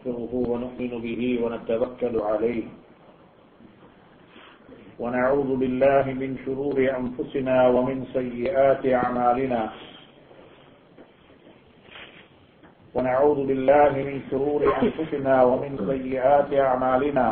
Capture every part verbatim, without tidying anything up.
ونستغفره ونؤمن به ونتوكل عليه ونعوذ بالله من شرور أنفسنا ومن سيئات أعمالنا ونعوذ بالله من شرور أنفسنا ومن سيئات أعمالنا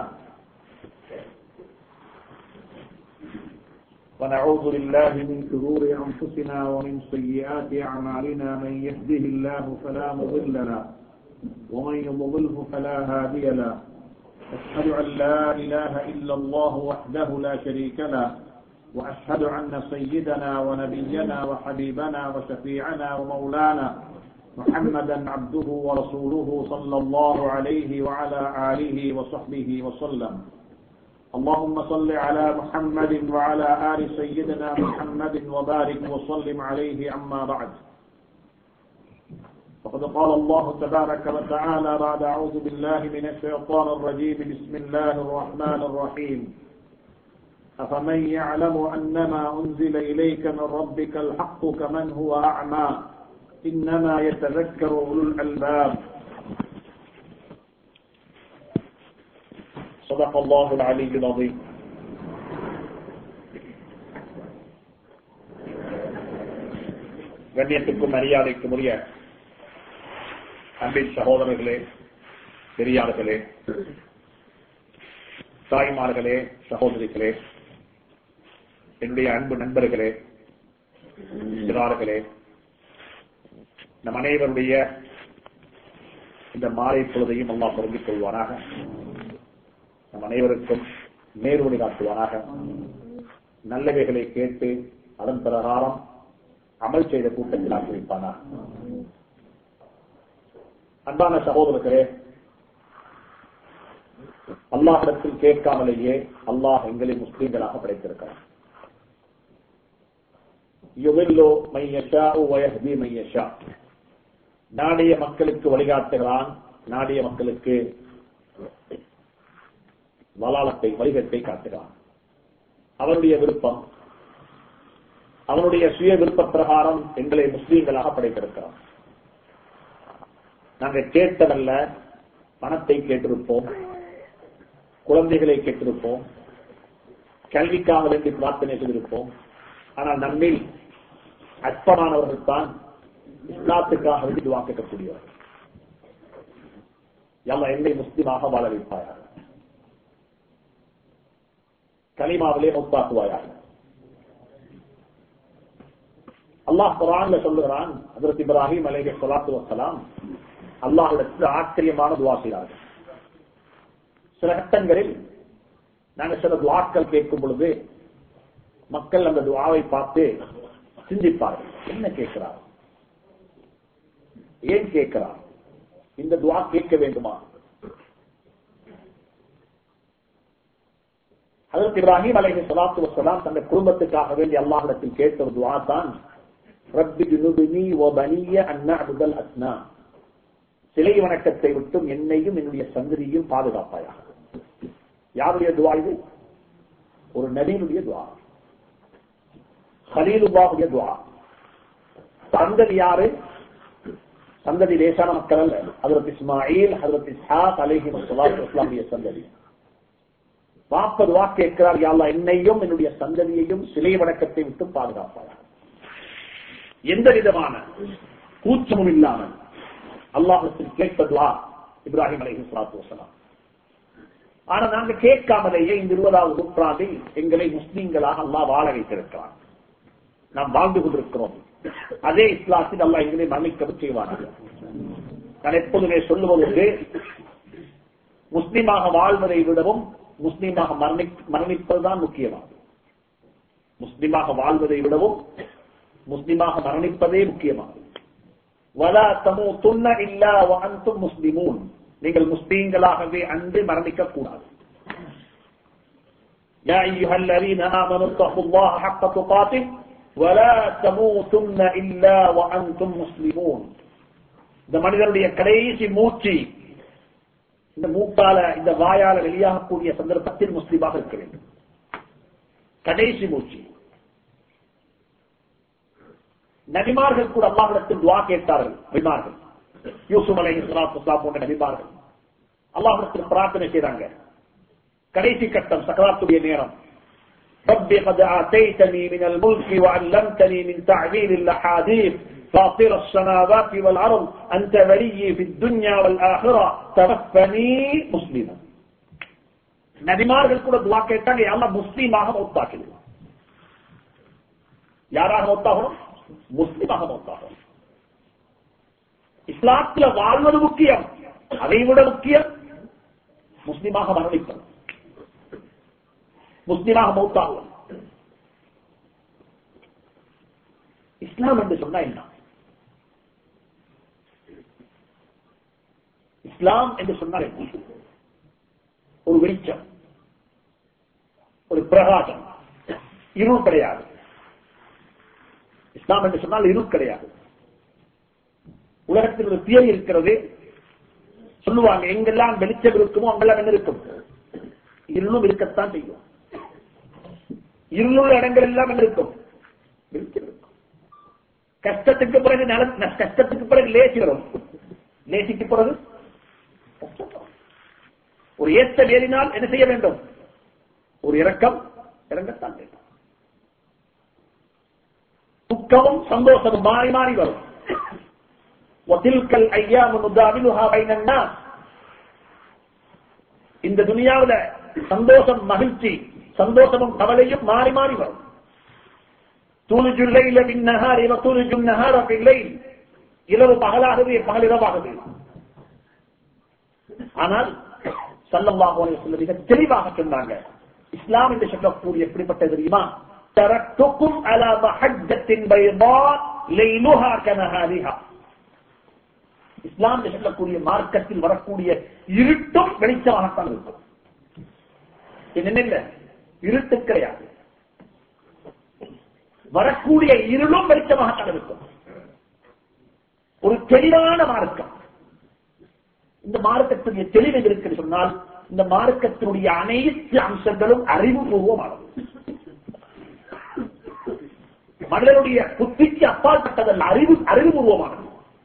ونعوذ بالله من شرور أنفسنا ومن سيئات أعمالنا من يهده الله فلا مضل له ومن يضلله فلا هادي له أشهد أن لا إله إلا الله وحده لا شريك له وأشهد أن سيدنا ونبينا وحبيبنا وشفيعنا ومولانا محمدا عبده ورسوله صلى الله عليه وعلى آله وصحبه وسلم. اللهم صل على محمد وعلى آل سيدنا محمد وبارك وسلم عليه. أما بعد، فقد قال الله تبارك وتعالى بعد أعوذ بالله من الشيطان الرجيم بسم الله الرحمن الرحيم. أفمن يعلم أنما أنزل إليك من ربك الحق كمن هو أعمى إنما يتذكر أولو الألباب. صدق الله العلي العظيم. கண்ணியத்துக்கும் மரியாதைக்கும் உரிய அன்பின் சகோதரர்களே, பெரியார்களே, தாய்மார்களே, சகோதரிகளே, என்னுடைய அன்பு நண்பர்களே, சிறார்களே, நம் அனைவருடைய இந்த மாலை பொழுதையும் அல்லாஹ் பொருந்திக் கொள்வானாக. நம் அனைவருக்கும் நேர்வழி காட்டுவானாக. நல்லவைகளை கேட்டு அதன் பிரகாரம் அமல் செய்த கூட்டத்தில் ஆக்கிவிப்பானாக. அன்பான சகோதரர்களே, அல்லாஹிடத்தில் கேட்காமலேயே அல்லாஹ் எங்களை முஸ்லீம்களாக படைத்திருக்கிறார். நாடிய மக்களுக்கு வழிகாட்டுகிறான், நாடிய மக்களுக்கு வலாலத்தை வழிகட்டை காட்டுகிறான். அவனுடைய விருப்பம், அவனுடைய சுய விருப்ப பிரகாரம் எங்களை முஸ்லீம்களாக படைத்திருக்கிறான். நாங்கள் கேட்டதல்ல, பணத்தை கேட்டிருப்போம், குழந்தைகளை கேட்டிருப்போம், கல்விக்காக வேண்டி பிரார்த்தனை செய்திருப்போம். ஆனால் நம்மில் அற்பமானவர்கள் தான் இஸ்லாத்துக்காக வேண்டி துஆ கேட்கக்கூடியவர்கள். அல்லாஹ் என்னை முஸ்லிமாக வாழ வைப்பாயாக, கலிமாவிலே மௌத்தாக்குவாயாக. அல்லாஹ் குர்ஆன்ல சொல்லுகிறான், ஹஜ்ரத் இப்ராஹிம் அலைஹிஸ்ஸலாத்து வஸ்ஸலாம் அல்லாஹ்விடத்தில் ஆச்சரியமான துஆ செய்தார்கள். சில கட்டங்களில் நாங்கள் சில துஆக்கள் கேட்கும் பொழுது மக்கள் அந்த துஆவை பார்த்து சிந்திப்பார்கள், என்ன கேட்கிறார், ஏன் கேட்கிறார், இந்த துஆ கேட்க வேண்டுமா? ஹஜ்ரத் இப்ராஹிம் அலைஹிஸ்ஸலாத்து வஸ்ஸலாம் தங்கள் குடும்பத்துக்காக வேண்டி அல்லாஹ்விடத்தில் கேட்ட ஒரு துஆ தான், ரப்பி ஜுனுபினி வ பனிய அன் நஅபுதல் அஸ்னாம். சிலை வணக்கத்தை விட்டும் என்னையும் என்னுடைய சந்ததியையும் பாதுகாப்பாயாக. யாருடைய துஆ இது? ஒரு நபியினுடைய துஆ, கலீலுல்லாஹுடைய துஆ. சந்ததி யாரு? சந்ததி லேசான மக்கள் அல்ல. ஹஜ்ரத் இஸ்மாயில், ஹஜ்ரத் இஸ்ஹாக் அலைஹிஸ்ஸலாத்து வஸ்ஸலாமுடைய சந்ததி. வாப்ப துஆ கேட்கிறார், யா அல்லாஹ் என்னையும் என்னுடைய சந்ததியையும் சிலை வணக்கத்தை விட்டு பாதுகாப்பாயாக. எந்த விதமான கூச்சமும் இல்லாமல் அல்லாஹ்விடத்தில் கேட்ட துஆ இப்ராஹிம் அலைஹிஸ்ஸலாத்து வஸ்ஸலாம். ஆனா நாங்க கேட்காமலேயே இந்த இருபதாவது நூற்றாண்டில் எங்களை முஸ்லீம்களாக அல்லாஹ் வாழ வைத்திருக்கிறான். நாம் வாழ்ந்து கொண்டிருக்கிறோம். அதே இஸ்லாத்தில் அல்லாஹ் எங்களை மன்னிக்கவும் செய்வார்கள். நான் எப்போதுமே சொல்லுவது, முஸ்லீமாக வாழ்வதை விடவும் முஸ்லீமாக மரணிப்பதுதான் முக்கியமானது. முஸ்லீமாக வாழ்வதை விடவும் முஸ்லீமாக மரணிப்பதே முக்கியமானது. வலா தமூதுன்ன இல்லா வ அன்தும் முஸ்லிமூன். நீங்கள் முஸ்லீம்களாகவே அன்று மரணிக்க கூடாது. யா அய்யுஹல்லதீன ஆமனு தக்குல்லாஹ ஹக்க துகாத்திஹ் வலா தமூதுன்ன இல்லா வ அன்தும் முஸ்லிமூன். இந்த மனிதனுடைய கடைசி மூச்சு இந்த மூக்கால இந்த வாயால வெளியாகக்கூடிய சந்தர்ப்பத்தில் முஸ்லிமாக இருக்க வேண்டும். கடைசி மூச்சு. நபிமார்கள் கூட அல்லாஹ்விடத்தில் துஆ கேட்டார்கள். நபிமார்கள் யூசுப் அலைஹிஸ்ஸலாத்து வஸ்ஸலாம் போன்ற நபிமார்கள் அல்லாஹ்விடத்தில் பிரார்த்தனை செய்றாங்க. கடைசி கட்டம் சக்கராத்துடைய நேரம். رب قد آتيتني من الملك وعلمتني من تعبير الأحاديث فاطر السماوات والأرض أنت ولي في الدنيا والآخرة توفني مسلما. நபிமார்கள் கூட துஆ கேட்டாங்க, யா அல்லாஹ் முஸ்லிமாக மௌத்தாக்கிடு. யாராக மௌத்தாகணும்? முஸ்லிமாக மௌத்தாகணும். இஸ்லாத்துல வாழ்வது முக்கியம், அதை விட முக்கியம் முஸ்லிமாக மரணிப்பது, முஸ்லிமாக மௌத்தாகுவது. இஸ்லாம் என்று சொன்னா என்ன? இஸ்லாம் என்று சொன்னால் என்ன? ஒரு வெளிச்சம், ஒரு பிரகாசம், இருள் கிடையாது. இஸ்லாம் என்று சொன்னால் இருள் கிடையாது. உலகத்தில் ஒரு தியரி இருக்கிறது, சொல்லுவாங்க எங்கெல்லாம் வெளிச்சம் இருக்குமோ அங்கெல்லாம் என்ன இருக்கும்? இருளும் இருக்கத்தான் செய்யும். இருளுள்ள இடங்கள் எல்லாம் என்ன இருக்கும்? வெளிச்சம் இருக்கும். கஷ்டத்துக்கு பிறகு கஷ்டத்துக்கு பிறகு லேசி வரும், லேசிக்கு பிறகு ஒரு ஏற்ற வேலினால் என்ன செய்ய வேண்டும்? ஒரு இரக்கம் இறங்கத்தான் வேண்டும். துக்கமும் சந்தோஷமும் மாறி மாறி வரும். இந்த துனியாவில் சந்தோஷம் மகிழ்ச்சி, சந்தோஷமும் கவலையும் மாறி மாறி வரும். இரவு பகலாகவே பகல் இரவாகவே. ஆனால் ஸல்லல்லாஹு அலைஹி வஸல்லம் மிக தெளிவாக சொன்னாங்க, இஸ்லாம் என்று சொல்லக்கூடிய எப்படிப்பட்டது தெரியுமா? தரக்துக்கும் அலா மஹஜ்ஜத்தின் பைதா லைலுஹா கனஹாரிஹா. இஸ்லாம் என்று சொல்லக்கூடிய மார்க்கத்தில் வரக்கூடிய இருட்டும் வெளிச்சமாகத்தான் இருக்கும். என்ன? இருட்டு கிடையாது. வரக்கூடிய இருளும் வெளிச்சமாகத்தான் இருக்கும். ஒரு தெளிவான மார்க்கம். இந்த மார்க்கத்துடைய தெளிவு இருக்கு சொன்னால், இந்த மார்க்கத்தினுடைய அனைத்து அம்சங்களும் அறிவுபூர்வமானது. மனிதனுடைய புத்திக்கு அப்பாற்பட்டதல்ல, அறிவு அறிவுபூர்வமானது.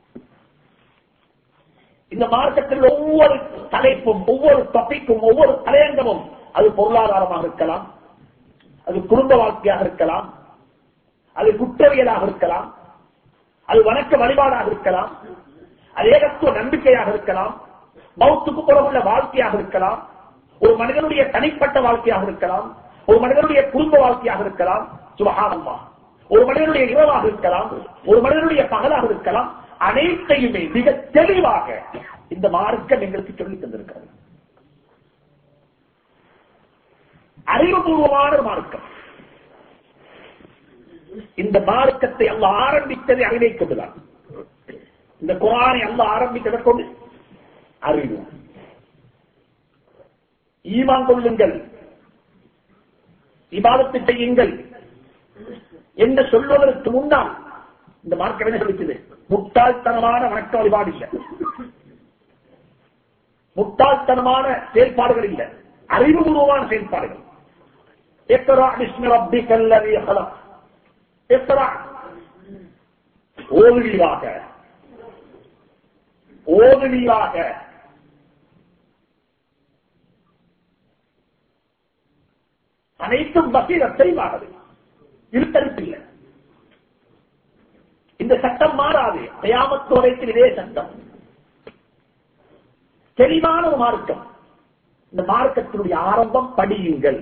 இந்த மார்க்கத்தில் ஒவ்வொரு தலைப்பும், ஒவ்வொரு டாபிக்கும், ஒவ்வொரு தலையங்கமும், அது பொருளாதாரமாக இருக்கலாம், அது குடும்ப வாழ்க்கையாக இருக்கலாம், அது குற்றவியலாக இருக்கலாம், அது வணக்க வழிபாடாக இருக்கலாம், அது ஏகத்துவ நம்பிக்கையாக இருக்கலாம், மௌத்துக்கு புறமுள்ள வாழ்க்கையாக இருக்கலாம், ஒரு மனிதனுடைய தனிப்பட்ட வாழ்க்கையாக இருக்கலாம், ஒரு மனிதனுடைய குடும்ப வாழ்க்கையாக இருக்கலாம், சுபஹானல்லாஹ், ஒரு மனிதனுடைய இரவாக இருக்கலாம், ஒரு மனிதனுடைய பகலாக இருக்கலாம். அனைத்தையுமே மிக தெளிவாக இந்த மார்க்கம் எங்களுக்கு சொல்லித் தந்திருக்கிறது. அறிவுபூர்வமான மார்க்கம். இந்த மார்க்கத்தை அல்லாஹ் ஆரம்பித்ததை அறிவை கொண்டுதான். இந்த குர்ஆனை அல்லாஹ் ஆரம்பித்ததை கொண்டு அறிவு. ஈமான் கொள்ளுங்கள், இபாதத்தை செய்யுங்கள் என்று சொல்வதற்கு முன்னால் இந்த மார்க்கம் என்ன சொல்லிச்சது? முட்டாள்தனமான வணக்க வழிபாடு இல்லை, முட்டாள்தனமான செயல்பாடுகள் இல்லை, அறிவுபூர்வமான செயல்பாடுகள். இக்ரா பிஸ்மி ரப்பிக்கல் லதீ ஹலக். இக்ரா, ஓதுவீராக, ஓதுவீராக. அனைத்தும் பசீரத்தை மாறது, இருத்தரிப்பில்லை. இந்த சட்டம் மாறாது. கியாமத் வரைக்கும் இதே சட்டம். தெளிவான ஒரு மார்க்கம். இந்த மார்க்கத்தினுடைய ஆரம்பம் படியுங்கள்.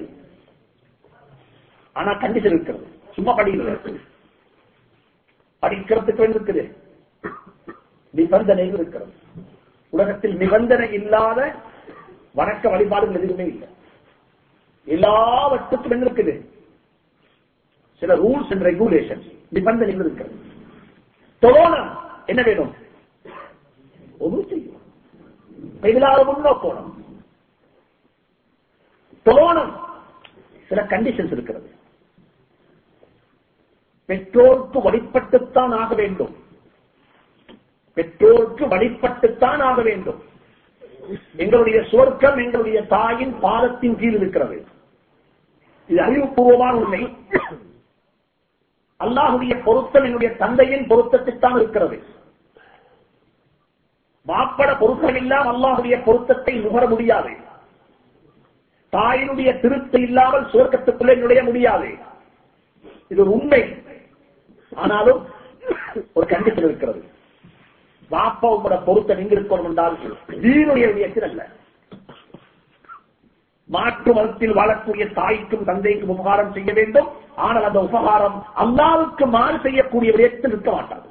ஆனா கண்டிஷன் இருக்கிறது, சும்மா படிக்கிறது. படிக்கிறதுக்கு இருக்குது நிபந்தனை இருக்கிறது. உலகத்தில் நிபந்தனை இல்லாத வணக்க வழிபாடுகள் எதுவுமே இல்லை. எல்லாவற்றுக்கும் என்ன இருக்குது? சில ரூல்ஸ் அண்ட் ரெகுலேஷன்ஸ், நிபந்தனைகள் இருக்கிறது. தொழோனம் என்ன வேணும்? ஒன்று செய்யும், கைவிலாத முன்னோக்கோணம். தொழோனம் சில கண்டிஷன்ஸ் இருக்கிறது. பெற்றோருக்கு வழிபட்டுத்தான் ஆக வேண்டும், பெற்றோருக்கு வழிபட்டுத்தான் ஆக வேண்டும். எங்களுடைய சொர்க்கம் எங்களுடைய தாயின் பாதத்தின் கீழ் இருக்கிறது. இது அறிவுபூர்வமான உண்மை. அல்லாஹுடைய பொருத்தம் என்னுடைய தந்தையின் பொருத்தத்தைத்தான் இருக்கிறது. மாப்பட பொருத்தம் இல்லாமல் அல்லாஹ்வுடைய பொருத்தத்தை நுகர முடியாது. தாயினுடைய திருப்தி இல்லாமல் சுவர்க்கத்துக்குள்ளே நுழைய முடியாது. இது ஒரு உண்மை. ஆனாலும் ஒரு கண்டிஷன் இருக்கிறது. வாப்பா உங்களோட பொருத்தம் எங்க இருக்கணும் என்றால் தீனுடைய விடயத்தில் அல்ல. மாற்று மதத்தில் வாழக்கூடிய தாய்க்கும் தந்தைக்கும் உபகாரம் செய்ய வேண்டும். ஆனால் அந்த உபகாரம் அல்லாஹ்வுக்கு மாறு செய்யக்கூடிய விடயத்தில் இருக்க மாட்டாது.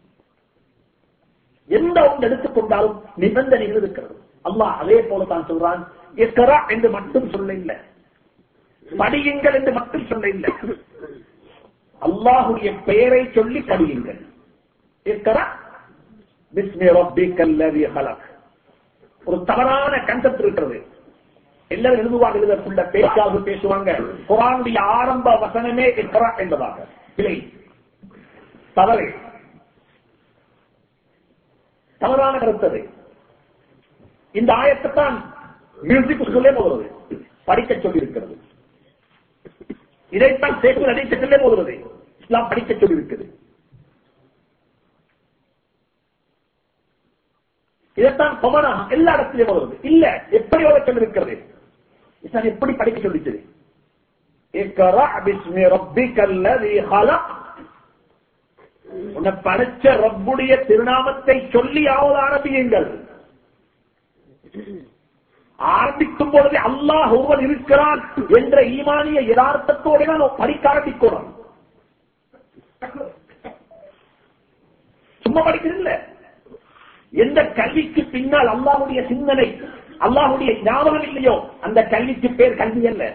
எந்த ஒன்று எடுத்துக்கொண்டாலும் நிபந்தனைகள் இருக்கிறது. அல்லாஹ் அதே போல தான் சொல்றான், இக்ரா என்று மட்டும் சொல்ல இல்லை, படியுங்கள் என்று மட்டும் சொல்ல இல்லை, அல்லாஹ்வுடைய பெயரை சொல்லி படியுங்கள். இக்ரா பிஸ்மி ரப்பிக்கல் லதீ ஹலக். ஒரு தவறான கன்செப்ட் இருக்கிறது. எல்லாரும் எழுதுவாங்க, எழுதக்குள்ள பேச்சாக பேசுவாங்க, குர்ஆனுடைய ஆரம்ப வசனமே இக்ரா என்பதாக. இல்லை, தவறு, தவறான கருத்தது. இந்த ஆயத்தைத்தான் மியூசிக் சொல்லே போகிறது, படிக்க சொல்லி இருக்கிறது. இதைத்தான் சேகுல் அடிக்க சொல்லே போகிறது, இஸ்லாம் படிக்க சொல்லி இருக்கிறது. இதைத்தான் கொமனாக எல்லா இடத்திலே போகிறது. இல்ல, எப்படி ஓட சொல்லி இருக்கிறது, இஸ்லாம் எப்படி படிக்க சொல்லிச்சது? இக்ரா பிஸ்மி ரப்பிக்கல் லதீ ஹலக். உன்னை படைச்ச ரப்புடைய திருநாமத்தை சொல்லியாவது ஆரம்பியுங்கள். ஆரம்பிக்கும் பொழுது அல்லாஹ் ஒருவன் இருக்கிறான் என்ற ஈமானிய யதார்த்தத்தோடு நான் படிக்க ஆரம்பிக்கணும். சும்மா படிக்கிறதில்ல. எந்த கல்விக்கு பின்னால் அல்லாஹ்வுடைய சிந்தனை, அல்லாஹ்வுடைய ஞாபகம் இல்லையோ அந்த கல்விக்கு பேர் கல்வி அல்ல.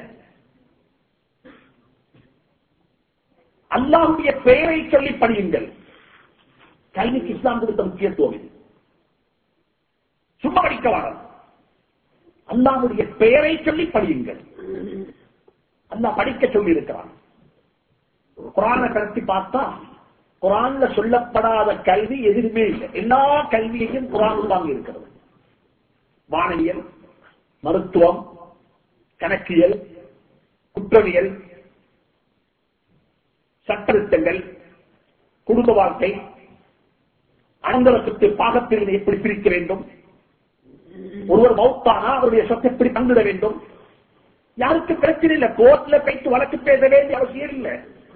அல்லாஹ்வுடைய பெயரை சொல்லி படியுங்கள். கல்விக்கு இஸ்லாம் கொடுத்த முக்கியத்துவம் இது. சும்மா படிக்க வாரம், அல்லாஹ்வுடைய பெயரை சொல்லி படியுங்கள். அல்லாஹ் படிக்க சொல்லி இருக்கிறான். குர்ஆனை கடத்தி பார்த்தா குர்ஆன்ல சொல்லப்படாத கல்வி எதுவுமே இல்லை. எல்லா கல்வியையும் குர்ஆன் வாங்கி இருக்கிறது. வானியல், மருத்துவம், கணக்கியல், குற்றவியல், சட்டத்திட்டங்கள், குடும்ப வாழ்க்கை, அனந்தரத்துக்கு பாகப்பிரிவினை எப்படி பிரிக்க வேண்டும், ஒருவர் மௌத்தானா அவருடைய சொத்தை எப்படி பங்கிட வேண்டும், யாருக்கு பிரச்சனை இல்லை. கோர்ட்ல போயிட்டு வழக்கு பேச வேண்டிய அவசியம் இல்லை.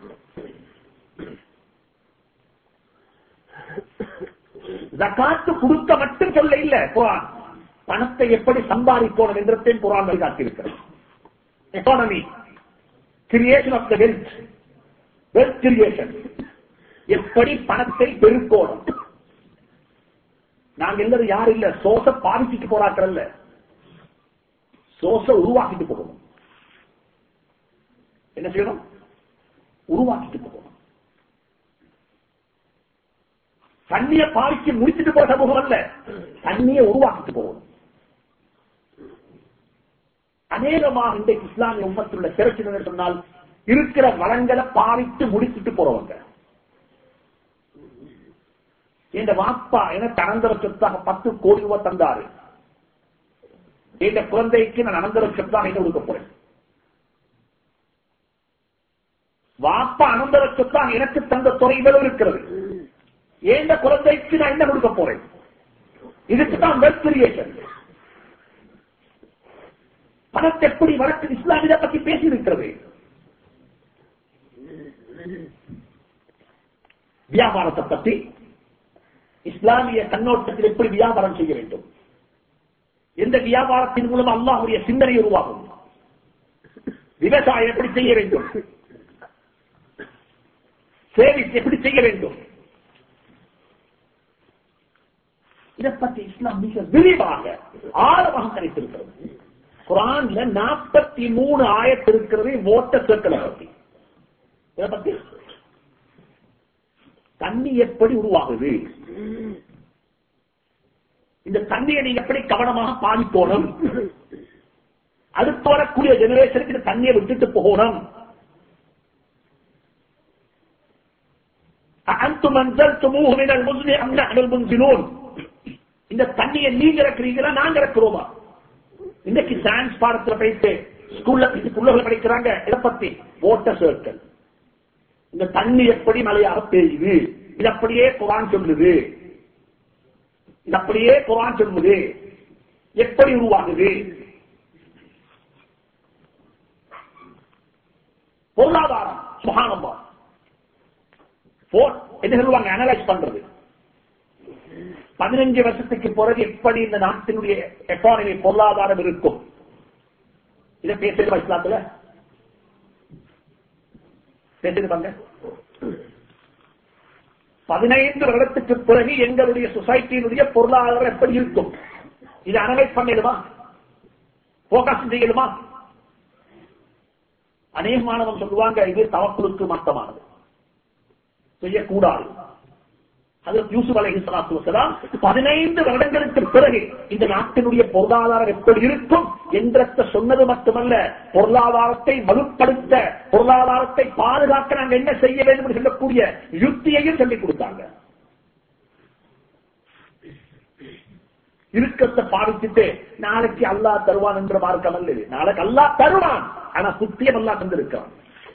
ஜகாத்து கொடுக்க மட்டும் சொல்ல இல்ல குர்ஆன், பணத்தை எப்படி சம்பாதிக்கணும் என்றதையும் குர்ஆன் வழிகாட்டியிருக்கிறது. Economy, creation of the wealth, wealth creation, எப்படி பணத்தை பெருக்கணும். நாங்க எல்லாரும் யாரும் இல்ல சோச பாதிச்சுட்டு போறாக்கல்ல, சோச உருவாக்கிட்டு போகணும். என்ன செய்யணும்? உருவாக்கிட்டு போகணும். தண்ணியை பாதிச்சு முடிச்சுட்டு போற சமூகம் அல்ல, தண்ணியை உருவாக்கிட்டு போகணும். அநேகமாக இன்றைக்கு இஸ்லாமிய உம்மத்துள்ள சிறப்பு சொன்னால் இருக்கிற வளங்களை பாதித்து முடிச்சுட்டு போறவங்க. என் வாப்பா எனக்கு அனந்தர சொத்தாக பத்து கோடி ரூபாய் தந்தாரு, என் குழந்தைக்கு நான் அனந்தர சொத்தாக என்ன கொடுக்க போறேன்? வாப்பா அனந்தர சொத்தாக எனக்கு தந்த துறை இவ்வளவு இருக்கிறது, எந்த குழந்தைக்கு நான் என்ன கொடுக்க போறேன்? இதுக்கு தான் வெல்த் கிரியேஷன். பணத்தை எப்படி வளர்த்து இஸ்லாம் இதை பற்றி பேசி இருக்கிறது. வியாபாரத்தை பற்றி இஸ்லாமிய கண்ணோட்டத்தில் எப்படி வியாபாரம் செய்ய வேண்டும், எந்த வியாபாரத்தின் மூலம் அல்லாஹ்வுடைய சிந்தனை உருவாகும், விவசாயம் எப்படி செய்ய வேண்டும், சேவிஸ் எப்படி செய்ய வேண்டும், இதை பற்றி இஸ்லாம் மிக விரிவாக ஆழமாக கணித்திருக்கிறது. குர்ஆன்ல நாற்பத்தி மூணு ஆயத்து இருக்கிறது ஓட்ட சொற்களை பற்றி. இதை பற்றி தண்ணி எப்படி உருவாகுது, இந்த தண்ணியை நீங்க எப்படி கவனமாக பாதிக்கணும், அடுத்து வரக்கூடிய ஜெனரேஷனுக்கு இந்த தண்ணியை விட்டுட்டு போகணும். இந்த தண்ணியை நீங்க இறக்குறீங்களா நாங்க இறக்குறோமா? இன்னைக்கு சயின்ஸ் பாடத்துல போயிட்டு ஸ்கூல்ல பிள்ளைகள் படிக்கிறாங்க இதை பத்தி ஓட்ட சர்க்கிள். இந்த தண்ணி எப்படி மழையாக பெய்யுது, இது அப்படியே குர்ஆன் சொல்லுது. இது அப்படியே குர்ஆன் சொல்லுது. எப்படி உருவாகுது? பொருளாதாரம் சுப்ஹானல்லாஹ் என்ன சொல்லுவாங்க, அனலைஸ் பண்றது. பதினஞ்சு வருஷத்துக்கு பிறகு எப்படி இந்த நாட்டினுடைய எக்கானமி பொருளாதாரம் இருக்கும், இதை பேசுறது இஸ்லாத்துல பேசுறாங்க. பதினைந்து வருடத்துக்கு பிறகு எங்களுடைய சொசைட்டியினுடைய பொருளாதாரம் எப்படி இருக்கும், இதை அனலைஸ் பண்ணிடுமா, போக்கஸ் செய்யணுமா? அநேகமானவன் சொல்லுவாங்க இது தவக்குலுக்கு மாற்றமானது, செய்யக்கூடாது. ஹஜ்ரத் யூசுப் அலைஹிஸ்ஸலாத்து வஸலாம் பதினைந்து வருடங்களுக்கு பிறகு இந்த நாட்டினுடைய பொருளாதாரம் எப்படி இருக்கும் என்ற சொன்னது மட்டுமல்ல, பொருளாதாரத்தை வலுப்படுத்த, பொருளாதாரத்தை பாதுகாக்க நாங்கள் என்ன செய்ய வேண்டும் என்று சொல்லக்கூடிய யுக்தியையும் சொல்லிக் கொடுத்தாங்க. இருக்கத்தை பாதிச்சுட்டு நாளைக்கு அல்லாஹ் தருவான் என்ற மார்க்கம் அல்ல. நாளைக்கு அல்லாஹ் தருவான், ஆனா குத்தியம் அல்லாஹ் தந்திருக்கிறான்.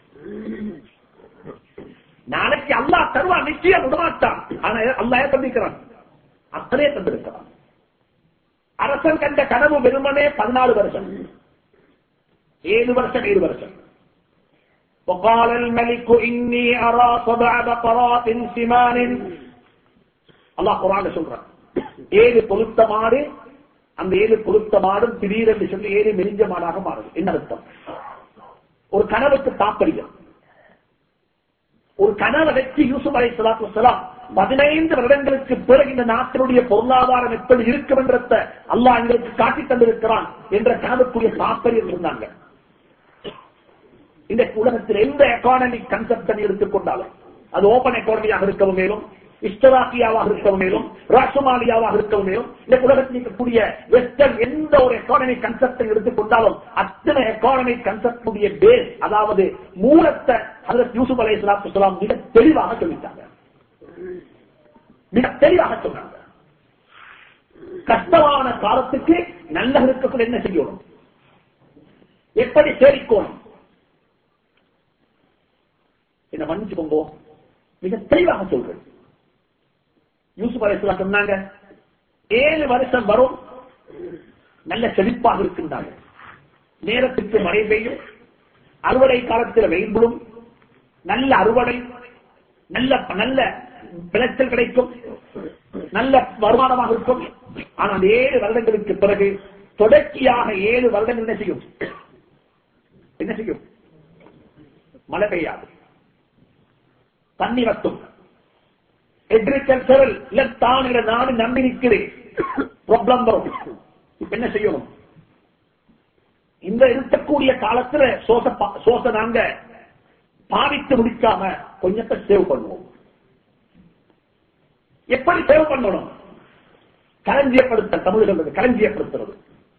நாளைக்கு அல்லாஹ் தருவான், நிச்சயம் விடமாட்டான், ஆனா அல்லாஹ் தந்திருக்கிறான், அத்தனை தந்திருக்கிறான். அரசன் கண்ட கனவு வெறுமனே பதினாலு வருஷம், ஏழு வருஷம் ஏழு வருஷம். وقال الملك إني أرى سبع بقرات سمان. அல்லாஹ் குர்ஆன்ல சொல்றான், ஏழு கொழுத்த மாடு, அந்த ஏழு கொழுத்த மாடும் திடீரென்று சொல்லி ஏழு மெலிஞ்ச மாடாக மாறுது. என்ன அர்த்தம்? ஒரு கனவுக்கு தாற்பயம். ஒரு கனவை வெற்றி யூசுப் அலைஹிஸ்ஸலாத்து வஸலாம் பதினைந்து வருடங்களுக்கு பிறகு இந்த நாட்டினுடைய பொருளாதாரம் எப்படி இருக்கும் என்ற அல்லாஹ் எங்களுக்கு காட்டி தந்திருக்கிறான் என்ற கனவுக்குரிய தாற்பயம் இருந்தாங்க. இந்த உலகத்தில் எந்த எக்கானமிக் கன்செப்டை எடுத்துக்கொண்டாலும் அது ஓபன் எக்கானமியாக இருக்கவும் மேலும், இஸ்தராக்கியாவாக இருக்கவும் மேலும், ராசமாலியாவாக இருக்கவும் மேலும், இந்த உலகத்தில் இருக்கக்கூடிய வெஸ்டர்ன் எந்த ஒரு எக்கானமிக் கன்செப்டை எடுத்துக்கொண்டாலும் அத்தனை எக்கானமிக் கன்செப்டுடைய பேஸ், அதாவது மூலத்தை ஹஜ்ரத் யூசுப் அலைஹிஸ்ஸலாத்து வஸலாம் மிக தெளிவாக சொல்லிட்டாங்க. மிக தெளிவாக சொன்னாங்க. கஷ்டமான காலத்துக்கு நல்லவர்களுக்கு என்ன செய்யணும், எப்படி சேரிக்கணும், என்ன மன்னிச்சுக்கோங்க, மிக தெளிவாக சொல்றேன். யூசுப் அலைஹிஸ்ஸலாம் சொன்னாங்க, ஏழு வருஷம் வரும், நல்ல செழிப்பாக இருக்கின்றாங்க, நேரத்துக்கு மழை பெய்யும், அறுவடை காலத்தில் வெயிலும், நல்ல அறுவடை, நல்ல நல்ல விளைச்சல் கிடைக்கும், நல்ல வருமானமாக இருக்கும். ஆனால் அந்த ஏழு வருடங்களுக்கு பிறகு தொடர்ச்சியாக ஏழு வருடங்கள் என்ன செய்யும், என்ன செய்யும், மழை பெய்யாது, தண்ணி வட்டும், எக்ரிகல்ச்சரல் இல்லத்தான நாடு நம்பி நிற்கிறேன், ப்ராப்ளம் வரும். இப்ப என்ன செய்யணும்? இந்த இருக்கக்கூடிய காலத்துல சோச சோச நாங்க பாவித்து முடிக்காம கொஞ்சத்தை சேவ் பண்ணுவோம். எப்படி சேவ் பண்ணணும்? களஞ்சியப்படுத்த, தமிழ் சொல்றது களஞ்சியப்படுத்துறது.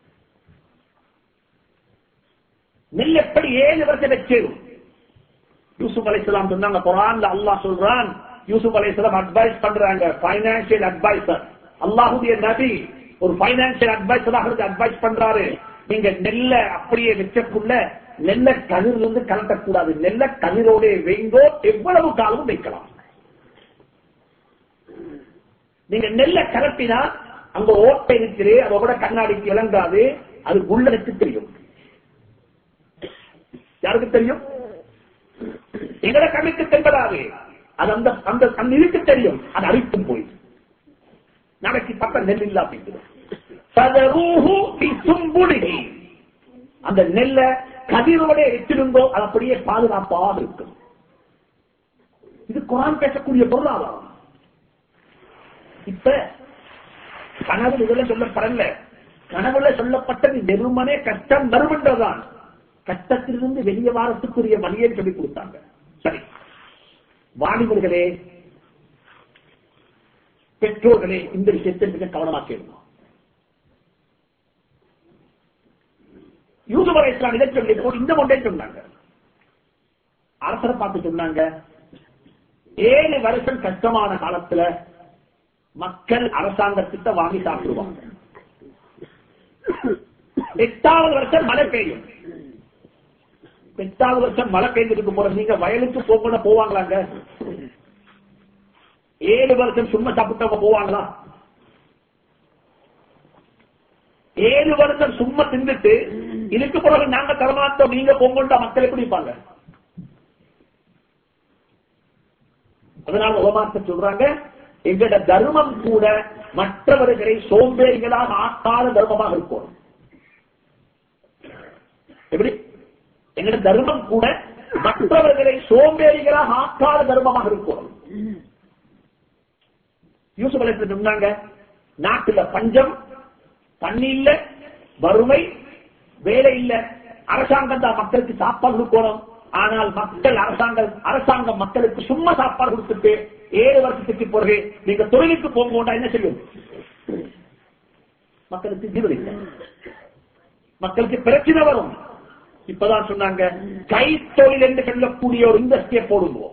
நெல் எப்படி ஏழு வருஷத்தை சேரும்? யூசுப் அலைஹிஸ்ஸலாம் சொன்னாங்க, குர்ஆன்ல அல்லாஹ் சொல்றான், யூசுப் அலைஹிஸ்ஸலாம் அட்வைஸ் பண்றாங்க, பைனான்சியல் அட்வைசர், அல்லாஹ்வுடைய நபி ஒரு பைனான்சியல் அட்வைசராக அட்வைஸ் பண்றாரு. நீங்க நெல்ல அப்படியே வச்சக்குள்ள நெல்ல கதிரிலிருந்து இருந்து கலட்டக்கூடாது, நெல்ல கதிரோட வைங்கோ, எவ்வளவு காலமும் வைக்கலாம். நீங்க நெல்ல கலட்டினா அங்க ஓட்டை இருக்கிறே, அதோட கண்ணாடிக்கு விளங்காது, அது உள்ளனுக்கு தெரியும். யாருக்கு தெரியும்? எங்களை கண்ணுக்கு தென்படாது, அது அந்த அந்த கண்ணிற்கு தெரியும், அது அழிக்கும் போய் நாளைக்கு பக்கம் நெல் இல்ல அப்படிங்கிறது. அந்த நெல்ல கதிரோட எச்சிருந்தோ அது அப்படியே பாதுகாப்பாக இருக்கும். இது குர்ஆன் பேசக்கூடிய பொருளாதாரம். இப்ப கனவு இதெல்லாம் சொல்லப்படல, கனவுல சொல்லப்பட்டது வெறுமனே கஷ்டம் வருமென்றதான். கஷ்டத்திலிருந்து வெளியே வாரத்துக்குரிய வழியை சொல்லிக் கொடுத்தாங்க. சரி, வாலிபர்களே, பெற்றோர்களே, இந்த விஷயத்தை மிக கவனமாக கேளுங்க. யூசுப் அலைஹிஸ்ஸலாம் இதை சொல்லி இந்த ஒன்றே சொன்னாங்க. அரசரை பார்த்து சொன்னாங்க, ஏழு வருஷம் கஷ்டமான காலத்துல மக்கள் அரசாங்கத்திட்ட வாங்கி சாப்பிடுவாங்க. எட்டாவது வருஷம் மழை பெய்யும். எட்டாவது வருஷம் மழை பெய்ஞ்சிருக்கு போற நீங்க வயலுக்கு போக போவாங்களாங்க? ஏழு வருஷம் சும்மா சாப்பிட்டவங்க போவாங்களா? ஏழு வருஷம் சும்மா தின்னுட்டு இதுக்கு பிறகு நாங்க தரமாட்டோம் நீங்க போங்கொண்டா மக்கள் எப்படி இருப்பாங்க? அதனால உலமாக்க சொல்றாங்க, எங்கட தர்மம் கூட மற்றவர்களை சோம்பேறிகளாக ஆக்காத தர்மமாக இருக்கும். எப்படி? எங்கட தர்மம் கூட மற்றவர்களை சோம்பேறிகளாக ஆக்காத தர்மமாக இருக்கும். யூசுப் அலைஹிஸ்ஸலாம் சொன்னாங்க, நாட்டுல பஞ்சம், தண்ணி இல்ல, வறுமை, வேலை இல்ல, அரசாங்கம் தான் மக்களுக்கு சாப்பாடு கொடுக்கணும். ஆனால் மக்கள் அரசாங்கம் அரசாங்கம் மக்களுக்கு சும்மா சாப்பாடு கொடுத்துட்டு ஏழு வருஷத்துக்கு பிறகு நீங்க தொழிலுக்கு போங்க என்ன செய்யும்? மக்களுக்கு ஜீவனில்லை, மக்களுக்கு பிரச்சனை வரும். இப்பதான் சொன்னாங்க, கைத்தொழில் என்று சொல்லக்கூடிய ஒரு இண்டஸ்ட்ரியை போடுவோம்.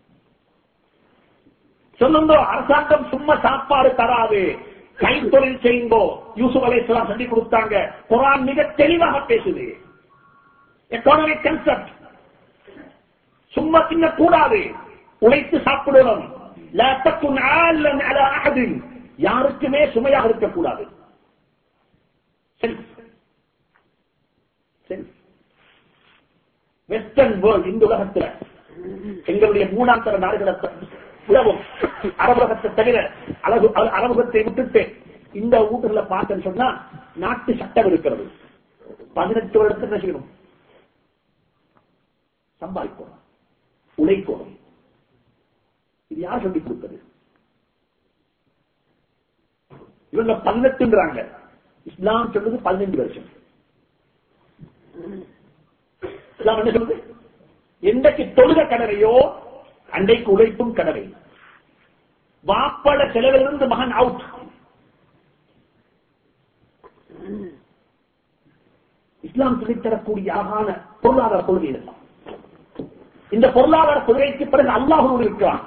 சொல்லுங்க, அரசாங்கம் சும்மா சாப்பாடு தராது, கைத்தொழில் செய்யுங்கோ. யூசுப் அலைஹிஸ்ஸலாம் சொல்லி கொடுத்தாங்க. குர்ஆன் மிக தெளிவாக பேசுது. Economic concept. சும்மா தின்ன கூடாது, உழைத்து சாப்பிடணும். லா தகுன் ஆலன் அலா அஹதின், யாருக்குமே சுமையாக இருக்கக்கூடாது. வெஸ்டர்ன் வேர்ல்ட், இந்த உலகத்தில் எங்களுடைய மூணாம் தர நாடுகளை உலகம் அரபகத்தை தவிர அழகு அரபகத்தை விட்டுட்டு இந்த ஊட்டுல பார்த்தேன்னு சொன்னா நாட்டு சட்டம் இருக்கிறது. பதினெட்டு வருடத்துக்கு என்ன செய்யணும்? சம்பாதிக்கணும், உழைக்கணும். இது யார் சொல்லிக் கொடுத்தது? இவங்க பதினெட்டுன்றாங்க, இஸ்லாம் சொல்றது பதினைந்து வருஷம். இஸ்லாம் என்ன சொல்றது? எந்தக்கு தொழுக கடமையோ அன்றைக்கு உழைப்பும் கடமை. வாப்பட செலவிலிருந்து மகன் அவுட். இஸ்லாம் சொல்லித்தரக்கூடிய அழகான பொருளாதார கொள்கை இதெல்லாம். இந்த பொருளாதார கொள்கைக்கு பிறகு அல்லாஹ்வோடு இருக்கிறான்.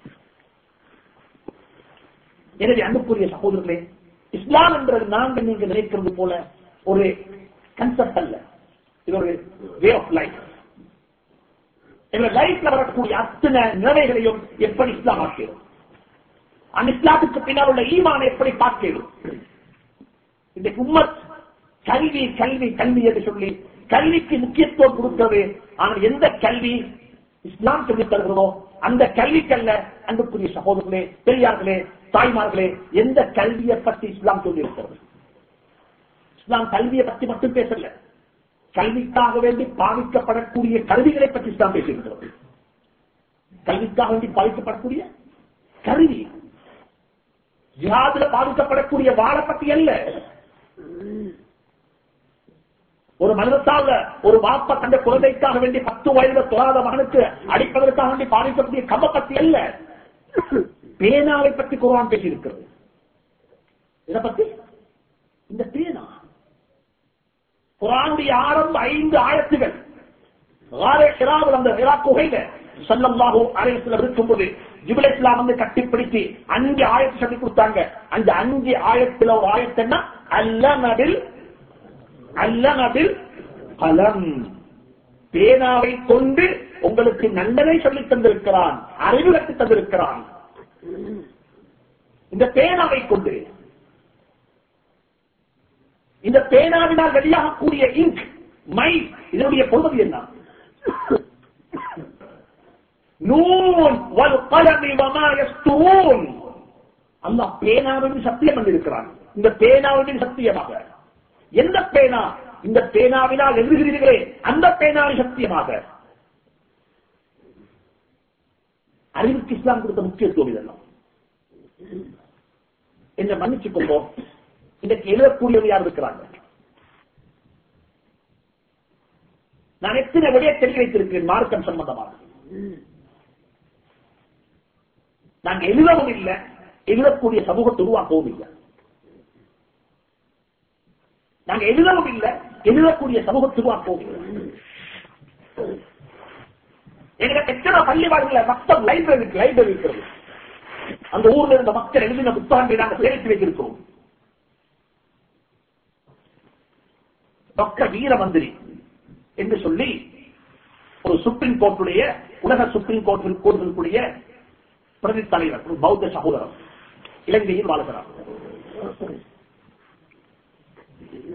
எனவே அன்புக்குரிய சகோதரர்களே, இஸ்லாம் என்றது நாங்கள் நீங்க நினைக்கிறது போல ஒரு கன்செப்ட் அல்ல, இது ஒரு வே ஆஃப் லைஃப். எங்க லைஃப்ல வரக்கூடிய அத்தனை நிலைகளையும் எப்படி இஸ்லாம் ஆக்கிடும், அந்த இஸ்லாத்துக்கு பின்னால் உள்ள ஈமானை எப்படி பார்க்கிறோம். இன்றைக்கு உம்மத் கல்வி கல்வி கல்வி என்று சொல்லி கல்விக்கு முக்கியத்துவம் கொடுக்கிறது. ஆனால் எந்த கல்வி இஸ்லாம் சொல்லித் தருகிறதோ அந்த கல்விக்கல்ல. அன்புக்குரிய சகோதரர்களே, பெரியார்களே, தாய்மார்களே, எந்த கல்வியை பற்றி இஸ்லாம் சொல்லி இருக்கிறது? இஸ்லாம் கல்வியை பற்றி மட்டும் பேசல, கல்விக்காக வேண்டி பாதிக்கப்படக்கூடிய கருவிகளை பற்றி இஸ்லாம் பேசியிருக்கிறது. கல்விக்காக வேண்டி பாதிக்கப்படக்கூடிய கருவி, ஜிஹாதுல பாதிக்கப்படக்கூடிய வாழை பற்றி அல்ல. ஒரு மனிதத்தால ஒரு வாப்பா தந்த குழந்தைக்காக வேண்டி பத்து வயதுல தொழாத மகனுக்கு அடிப்பதற்காக வேண்டி பாதிக்கக்கூடிய கம்ப பத்தி அல்ல, பேனாவை பற்றி குர்ஆன் பேசியிருக்கிறது. இதை பத்தி இந்த பேனா குர்ஆனுடைய ஆரம்ப ஐந்து ஆயத்துகள் அந்த குகையில ஸல்லல்லாஹு அலைஹி வஸல்லம் இருக்கும்போது ஜிப்ரீல் இஸ்லாம் வந்து கட்டிப்பிடிச்சு அஞ்சு ஆயத்து சொல்லி கொடுத்தாங்க. அந்த அஞ்சு ஆயத்துல ஒரு ஆயத்து என்ன? அல்லமபில் அல்லமபில் கலம், பேனாவை கொண்டு உங்களுக்கு நல்லதை சொல்லி தந்திருக்கிறான், அறிவு கட்டி தந்திருக்கிறான். இந்த பேனாவை கொண்டு, இந்த பேனாவினால் வெளியாகக்கூடிய இங்க் மை, இதனுடைய பொறுமதி என்ன? நூன் வல் கலமி வமா யஸ்துரூன். அல்லாஹ் பேனாவின் சத்தியம் பண்ணிருக்கிறான். இந்த பேனாவின் சத்தியமாக, எந்த பேனா? இந்த பேனாவினால் எழுதுகிறீர்களே அந்த பேனாவின் சத்தியமாக. அறிவுக்கு இஸ்லாம் கொடுத்த முக்கியத்துவம் இதெல்லாம். என்ன மன்னிச்சு கொண்டோம், இன்றைக்கு எழுதக்கூடியவங்க யார் இருக்கிறாங்க? நான் எத்தனை விடைய தெளிவு வைத்திருக்கிறேன் மார்க்கம் சம்பந்தமாக. நாங்க எழுதவும் இல்லை, எழுதக்கூடிய சமூகத்தை உருவாக்கவும் இல்லை. நாங்க எழுதவும் இல்லை, எழுதக்கூடிய சமூகத்தை உருவாக்கவும் இல்லை. எங்களுக்கு எத்தனை பள்ளிவாழ்ல மக்தப் லைப்ரரி லைப்ரரி இருக்கிறது. அந்த ஊர்ல இருந்த மக்கள் எழுதின புத்தகங்களை நாங்கள் சேமித்து வைத்திருக்கிறோம். டாக்டர் வீர மந்திரி என்று சொல்லி ஒரு சுப்ரீம் கோர்ட்டுடைய உலக சுப்ரீம் கோர்ட் கோர்ட்டுடைய பிரதி தலைவர், ஒரு பௌத்த சகோதரர், இலங்கையில் வாழ்கிறார்.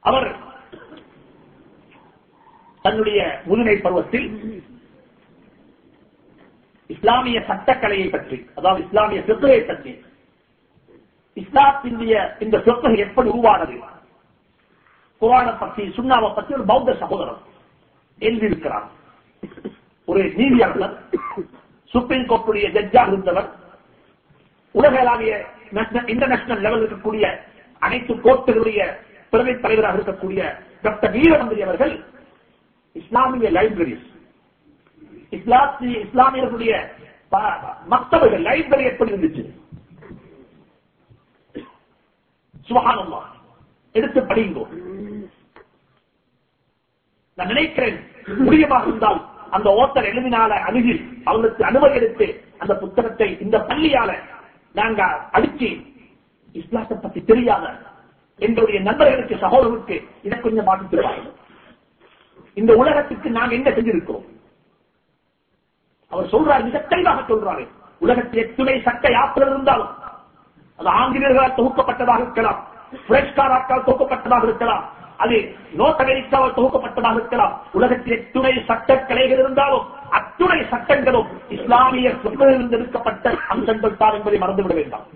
அவர் தன்னுடைய முதுமை பருவத்தில் இஸ்லாமிய சட்டக்கலையை பற்றி, அதாவது இஸ்லாமிய ஃபிக்ஹை பற்றி, இஸ்லாத்தினுடைய இந்த ஃபிக்ஹ் எப்படி உருவானது, குர்ஆனை பற்றி, சுன்னாவை பற்றி ஒரு பௌத்த சகோதரர் எழுதியிருக்கிறார். ஒரு நீதியாளர், சுப்ரீம் கோர்ட்டுடைய ஜட்ஜாக இருந்தவர், உலகளாவிய இன்டர்நேஷனல் லெவல் இருக்கக்கூடிய அனைத்து கோர்ட்டுகளுடைய பிரதி தலைவராக இருக்கக்கூடிய டாக்டர் வீரமந்திரி அவர்கள் இஸ்லாமிய லைப்ரரிஸ், இஸ்லாமியர்களுடைய மக்தபர்கள், லைப்ரரி எப்படி இருந்துச்சு, சுப்ஹானல்லாஹ், எடுத்து படிங்கோ. நான் நினைக்கிறேன் முடியமாக இருந்தால் அந்த ஓட்டர் எழுதினால அணுகி அவங்களுக்கு அனுமதி எடுத்து அந்த புத்தகத்தை இந்த பள்ளியால நாங்க அடிச்சு இஸ்லாத்தை பத்தி தெரியாத எங்களுடைய நண்பர்களுக்கு, சகோதரர்களுக்கு இதை கொஞ்சம் மாற்றிருவாங்க. இந்த உலகத்துக்கு நாங்க என்ன செஞ்சிருக்கிறோம்? அவர் சொல்றார், மிக தெளிவாக சொல்றாரு, உலகத்தில் எத்துணை சட்ட யாத்திரை இருந்தாலும் அது ஆங்கிலேயர்களால் தொகுக்கப்பட்டதாக இருக்கலாம், பிரெஞ்சுக்காரால் தொகுக்கப்பட்டதாக இருக்கலாம், அது நோர்த் அமெரிக்காவால் தொகுக்கப்பட்டதாக இருக்கலாம். உலகத்தில் எத்துணை சட்டக்கலைகள் இருந்தாலும் அத்துணை சட்டங்களும் இஸ்லாமிய சொற்களிலிருந்து எடுக்கப்பட்ட அம்சங்கள் தான் என்பதை மறந்துவிட வேண்டாம்.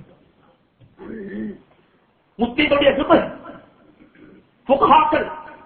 முஸ்லிம்களுடைய ஃபுக்ஹாக்கள்,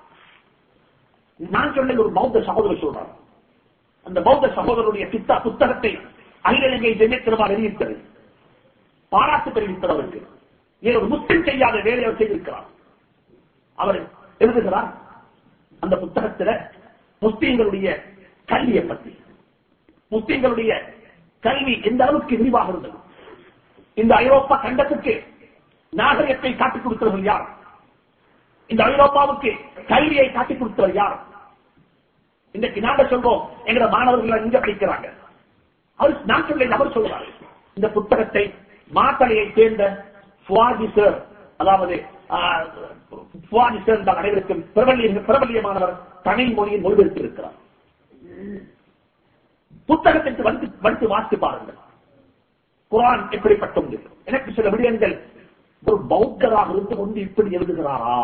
நான் சொன்ன ஒரு பௌத்த சகோதரர் சொல்றார், அந்த பௌத்த சகோதரருடைய பித்தா புத்தகத்தை அகில இலங்கை ஜெமியத்திரமாக வெளியிட்டது, பாராட்டு தெரிவித்தவருக்கு ஏன் ஒரு முஸ்லிம் செய்யாத வேலையை செய்திருக்கிறார். அவர் எழுதுகிறார் அந்த புத்தகத்தில் முஸ்லிம்களுடைய கல்வியை பற்றி, முஸ்லிம்களுடைய கல்வி எந்த அளவுக்கு விரிவாக இருந்தது, இந்த ஐரோப்பா கண்டத்துக்கு நாகரிகத்தை காட்டிக் கொடுத்தவர்கள் யார், இந்த ஐரோப்பாவுக்கு கல்வியை காட்டிக் கொடுத்தவர் யார்? இன்றைக்கு நாங்க சொல்றோம் எங்க மாணவர்கள் இங்க படிக்கிறாங்க, அவர் நான் சொல்ல அவர் சொல்றாரு. இந்த புத்தகத்தை மாத்தளையை சேர்ந்த ஃபுவாதி சார், அதாவது ஃபுவாதி சார் தான் அனைவருக்கும் பிரபல்யமானவர், தமிழ் மொழியில் மொழிபெயர்த்திருக்கிறார். புத்தகத்திற்கு வந்து வந்து வாசி பாருங்கள், குர்ஆன் எப்படிப்பட்டது. எனக்கு சில விடயங்கள், ஒரு பௌத்தராக இருந்து கொண்டு இப்படி எழுதுகிறாரா,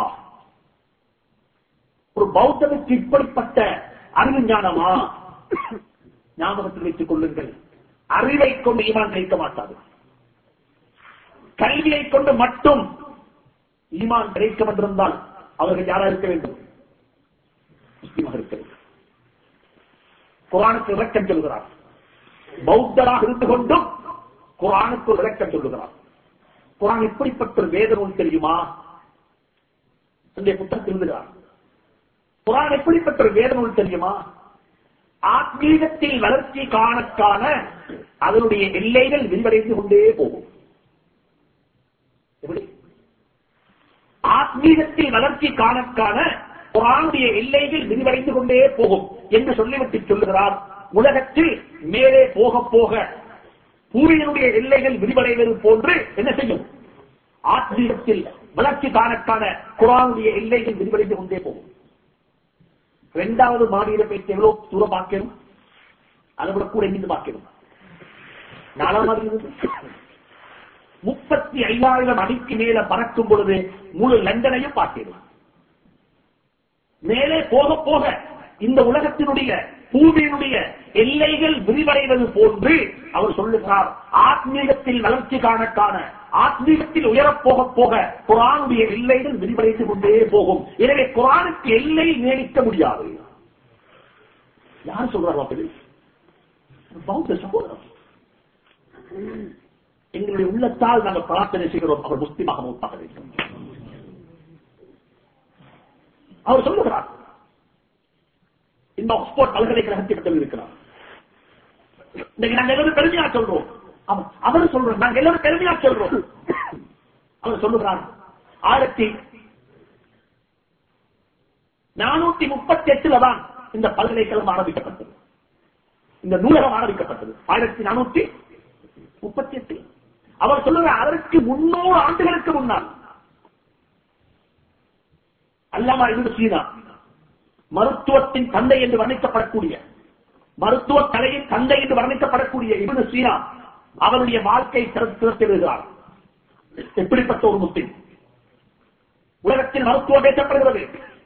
ஒரு பௌத்தனுக்கு இப்படிப்பட்ட அறிவு ஞானமா? ஞாபகத்தில் வைத்துக் கொள்ளுங்கள், அறிவை கொண்டு ஈமான் கிடைக்க மாட்டாது, கல்வியை கொண்டு மட்டும் ஈமான் கிடைக்க வந்திருந்தால் அவர்கள் யாரா இருக்க வேண்டும்? முஸ்லிமாக இருக்க வேண்டும். குர்ஆனுக்கு விளக்கம் சொல்கிறார், பௌத்தராக இருந்து கொண்டும் குர்ஆனுக்கு விளக்கம் சொல்லுகிறார். குர்ஆன் எப்படிப்பட்ட ஒரு வேத நூல் தெரியுமா? புத்தகத்தில் எழுதுகிறார், குர்ஆன் எப்படிப்பட்ட ஒரு வேத நூல் தெரியுமா? ஆத்மீகத்தில் வளர்ச்சி காணக்கான அதனுடைய எல்லைகள் விரிவடைந்து கொண்டே போகும். எப்படி? ஆத்மீகத்தில் வளர்ச்சி காணக்கான குர்ஆனுடைய எல்லைகள் விரிவடைந்து கொண்டே போகும் என்று சொல்லிவிட்டு சொல்லுகிறார், உலகத்தில் மேலே போக போக பூமியினுடைய எல்லைகள் விரிவடைவது போன்று என்ன செய்யும்? ஆத்மீகத்தில் வளர்ச்சி காணக்கான குர்ஆனுடைய எல்லைகள் விரிவடைந்து கொண்டே போகும். இரண்டாவது மாநில பேச்சு எவ்வளவு தூரம் பார்க்கணும், அதை விட கூட எங்கிருந்து பார்க்கணும். நாலாவது முப்பத்தி ஐயாயிரம் அடிக்கு மேல பறக்கும் பொழுது முழு லண்டனையும் பார்க்கலாம். மேலே போக போக இந்த உலகத்தினுடைய பூமியினுடைய எல்லைகள் விரிவடைவது போன்று அவர் சொல்லுகிறார், ஆத்மீகத்தில் வளர்ச்சி காணக்கான ஆத்மீகத்தில் உயரப் போக போக குர்ஆனுடைய எல்லைகள் விரிவடைந்து கொண்டே போகும். எனவே குர்ஆனுக்கு எல்லை நீடிக்க முடியாது. யார் சொல்றாரு? அப்படி பௌத்த சகோதரர். எங்களுடைய உள்ளத்தால் நாங்கள் பிரார்த்தனை செய்கிறோம், அவர் முஸ்லிமாக மௌத்தாக வேண்டும். அவர் சொல்லுகிறார், இந்த ஆக்ஸ்போர்ட் பல்கலைக்கழகத்தில் இருக்கிறார். இன்னைக்கு நாங்கள் எல்லாரும் பெருமையா சொல்றோம், அவர் சொல்றோம், நாங்கள் எல்லாரும் பெருமையா சொல்றோம். அவர் சொல்லுகிறார், ஆயிரத்தி நானூத்தி முப்பத்தி எட்டுல தான் இந்த பல்கலைக்கழகம் ஆரம்பிக்கப்பட்டது, இந்த நூலகம் ஆரம்பிக்கப்பட்டது ஆயிரத்தி நானூத்தி முப்பத்தி எட்டு. அவர் சொல்லுங்க, அதற்கு முன்னூறு ஆண்டுகளுக்கு முன்னால் அல்லாமா இப்னு சீனா, மருத்துவத்தின் தந்தை என்று வர்ணிக்கப்படக்கூடிய, மருத்துவ கலையின் தந்தை என்று வர்ணிக்கப்படக்கூடிய இப்னு சீனா அவருடைய வாழ்க்கை சிறப்பிடுகிறார். எப்படிப்பட்ட ஒரு முஸ்லிம், உலகத்தில் மருத்துவம் பேசப்படுகிறது.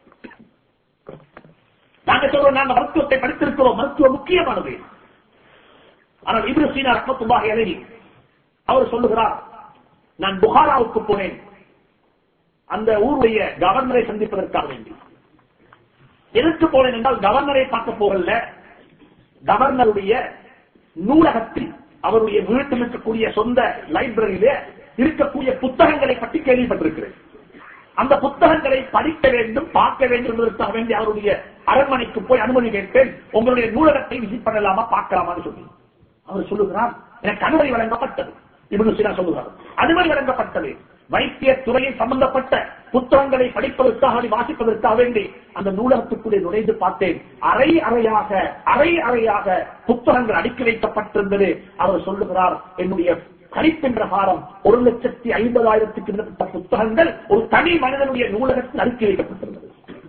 நாங்கள் சொல்றோம், நாங்கள் மருத்துவத்தை படித்திருக்கிறோம், மருத்துவம் முக்கியமானது. ஆனால் இப்னு சீனா ரஹ்மத்துல்லாஹி அலைஹி அவர் சொல்லுகிறார், நான் புகாராவுக்கு போனேன் அந்த ஊருடைய கவர்னரை சந்திப்பதற்காக வேண்டி. எதற்கு போனேன் என்றால், கவர்னரை பார்க்க போகல, கவர்னருடைய நூலகத்தில் அவருடைய வீட்டில் இருக்கக்கூடிய சொந்த லைப்ரரியிலே இருக்கக்கூடிய புத்தகங்களை பற்றி கேள்விப்பட்டிருக்கிறேன். அந்த புத்தகங்களை படிக்க வேண்டும், பார்க்க வேண்டும் என்பதற்காக வேண்டி அவருடைய அரண்மனைக்கு போய் அனுமதி கேட்டேன். உங்களுடைய நூலகத்தை விசிட் பண்ணலாமா, பார்க்கலாமான்னு சொல்லி அவர் சொல்லுகிறார், எனக்கு அனுமதி வழங்கப்பட்டது. இப்னு சீனா சொல்லுகிறார், அனுமதி வழங்கப்பட்டது. வைத்திய துறையை சம்பந்தப்பட்ட புத்தகங்களை படிப்பதற்காக வாசிப்பதற்காக வேண்டி அந்த நூலகத்துக்குள்ளே நுழைந்து பார்த்தேன். அரை அறையாக அரை அறையாக புத்தகங்கள் அடுக்கி வைக்கப்பட்டிருந்தது. அவர் சொல்லுகிறார், என்னுடைய கணிப்பின் பிரகாரம் ஒரு லட்சத்தி ஐம்பதாயிரத்துக்கு மேற்பட்ட புத்தகங்கள் ஒரு தனி மனிதனுடைய நூலகத்தில் அடுக்கி வைக்கப்பட்டிருந்தது.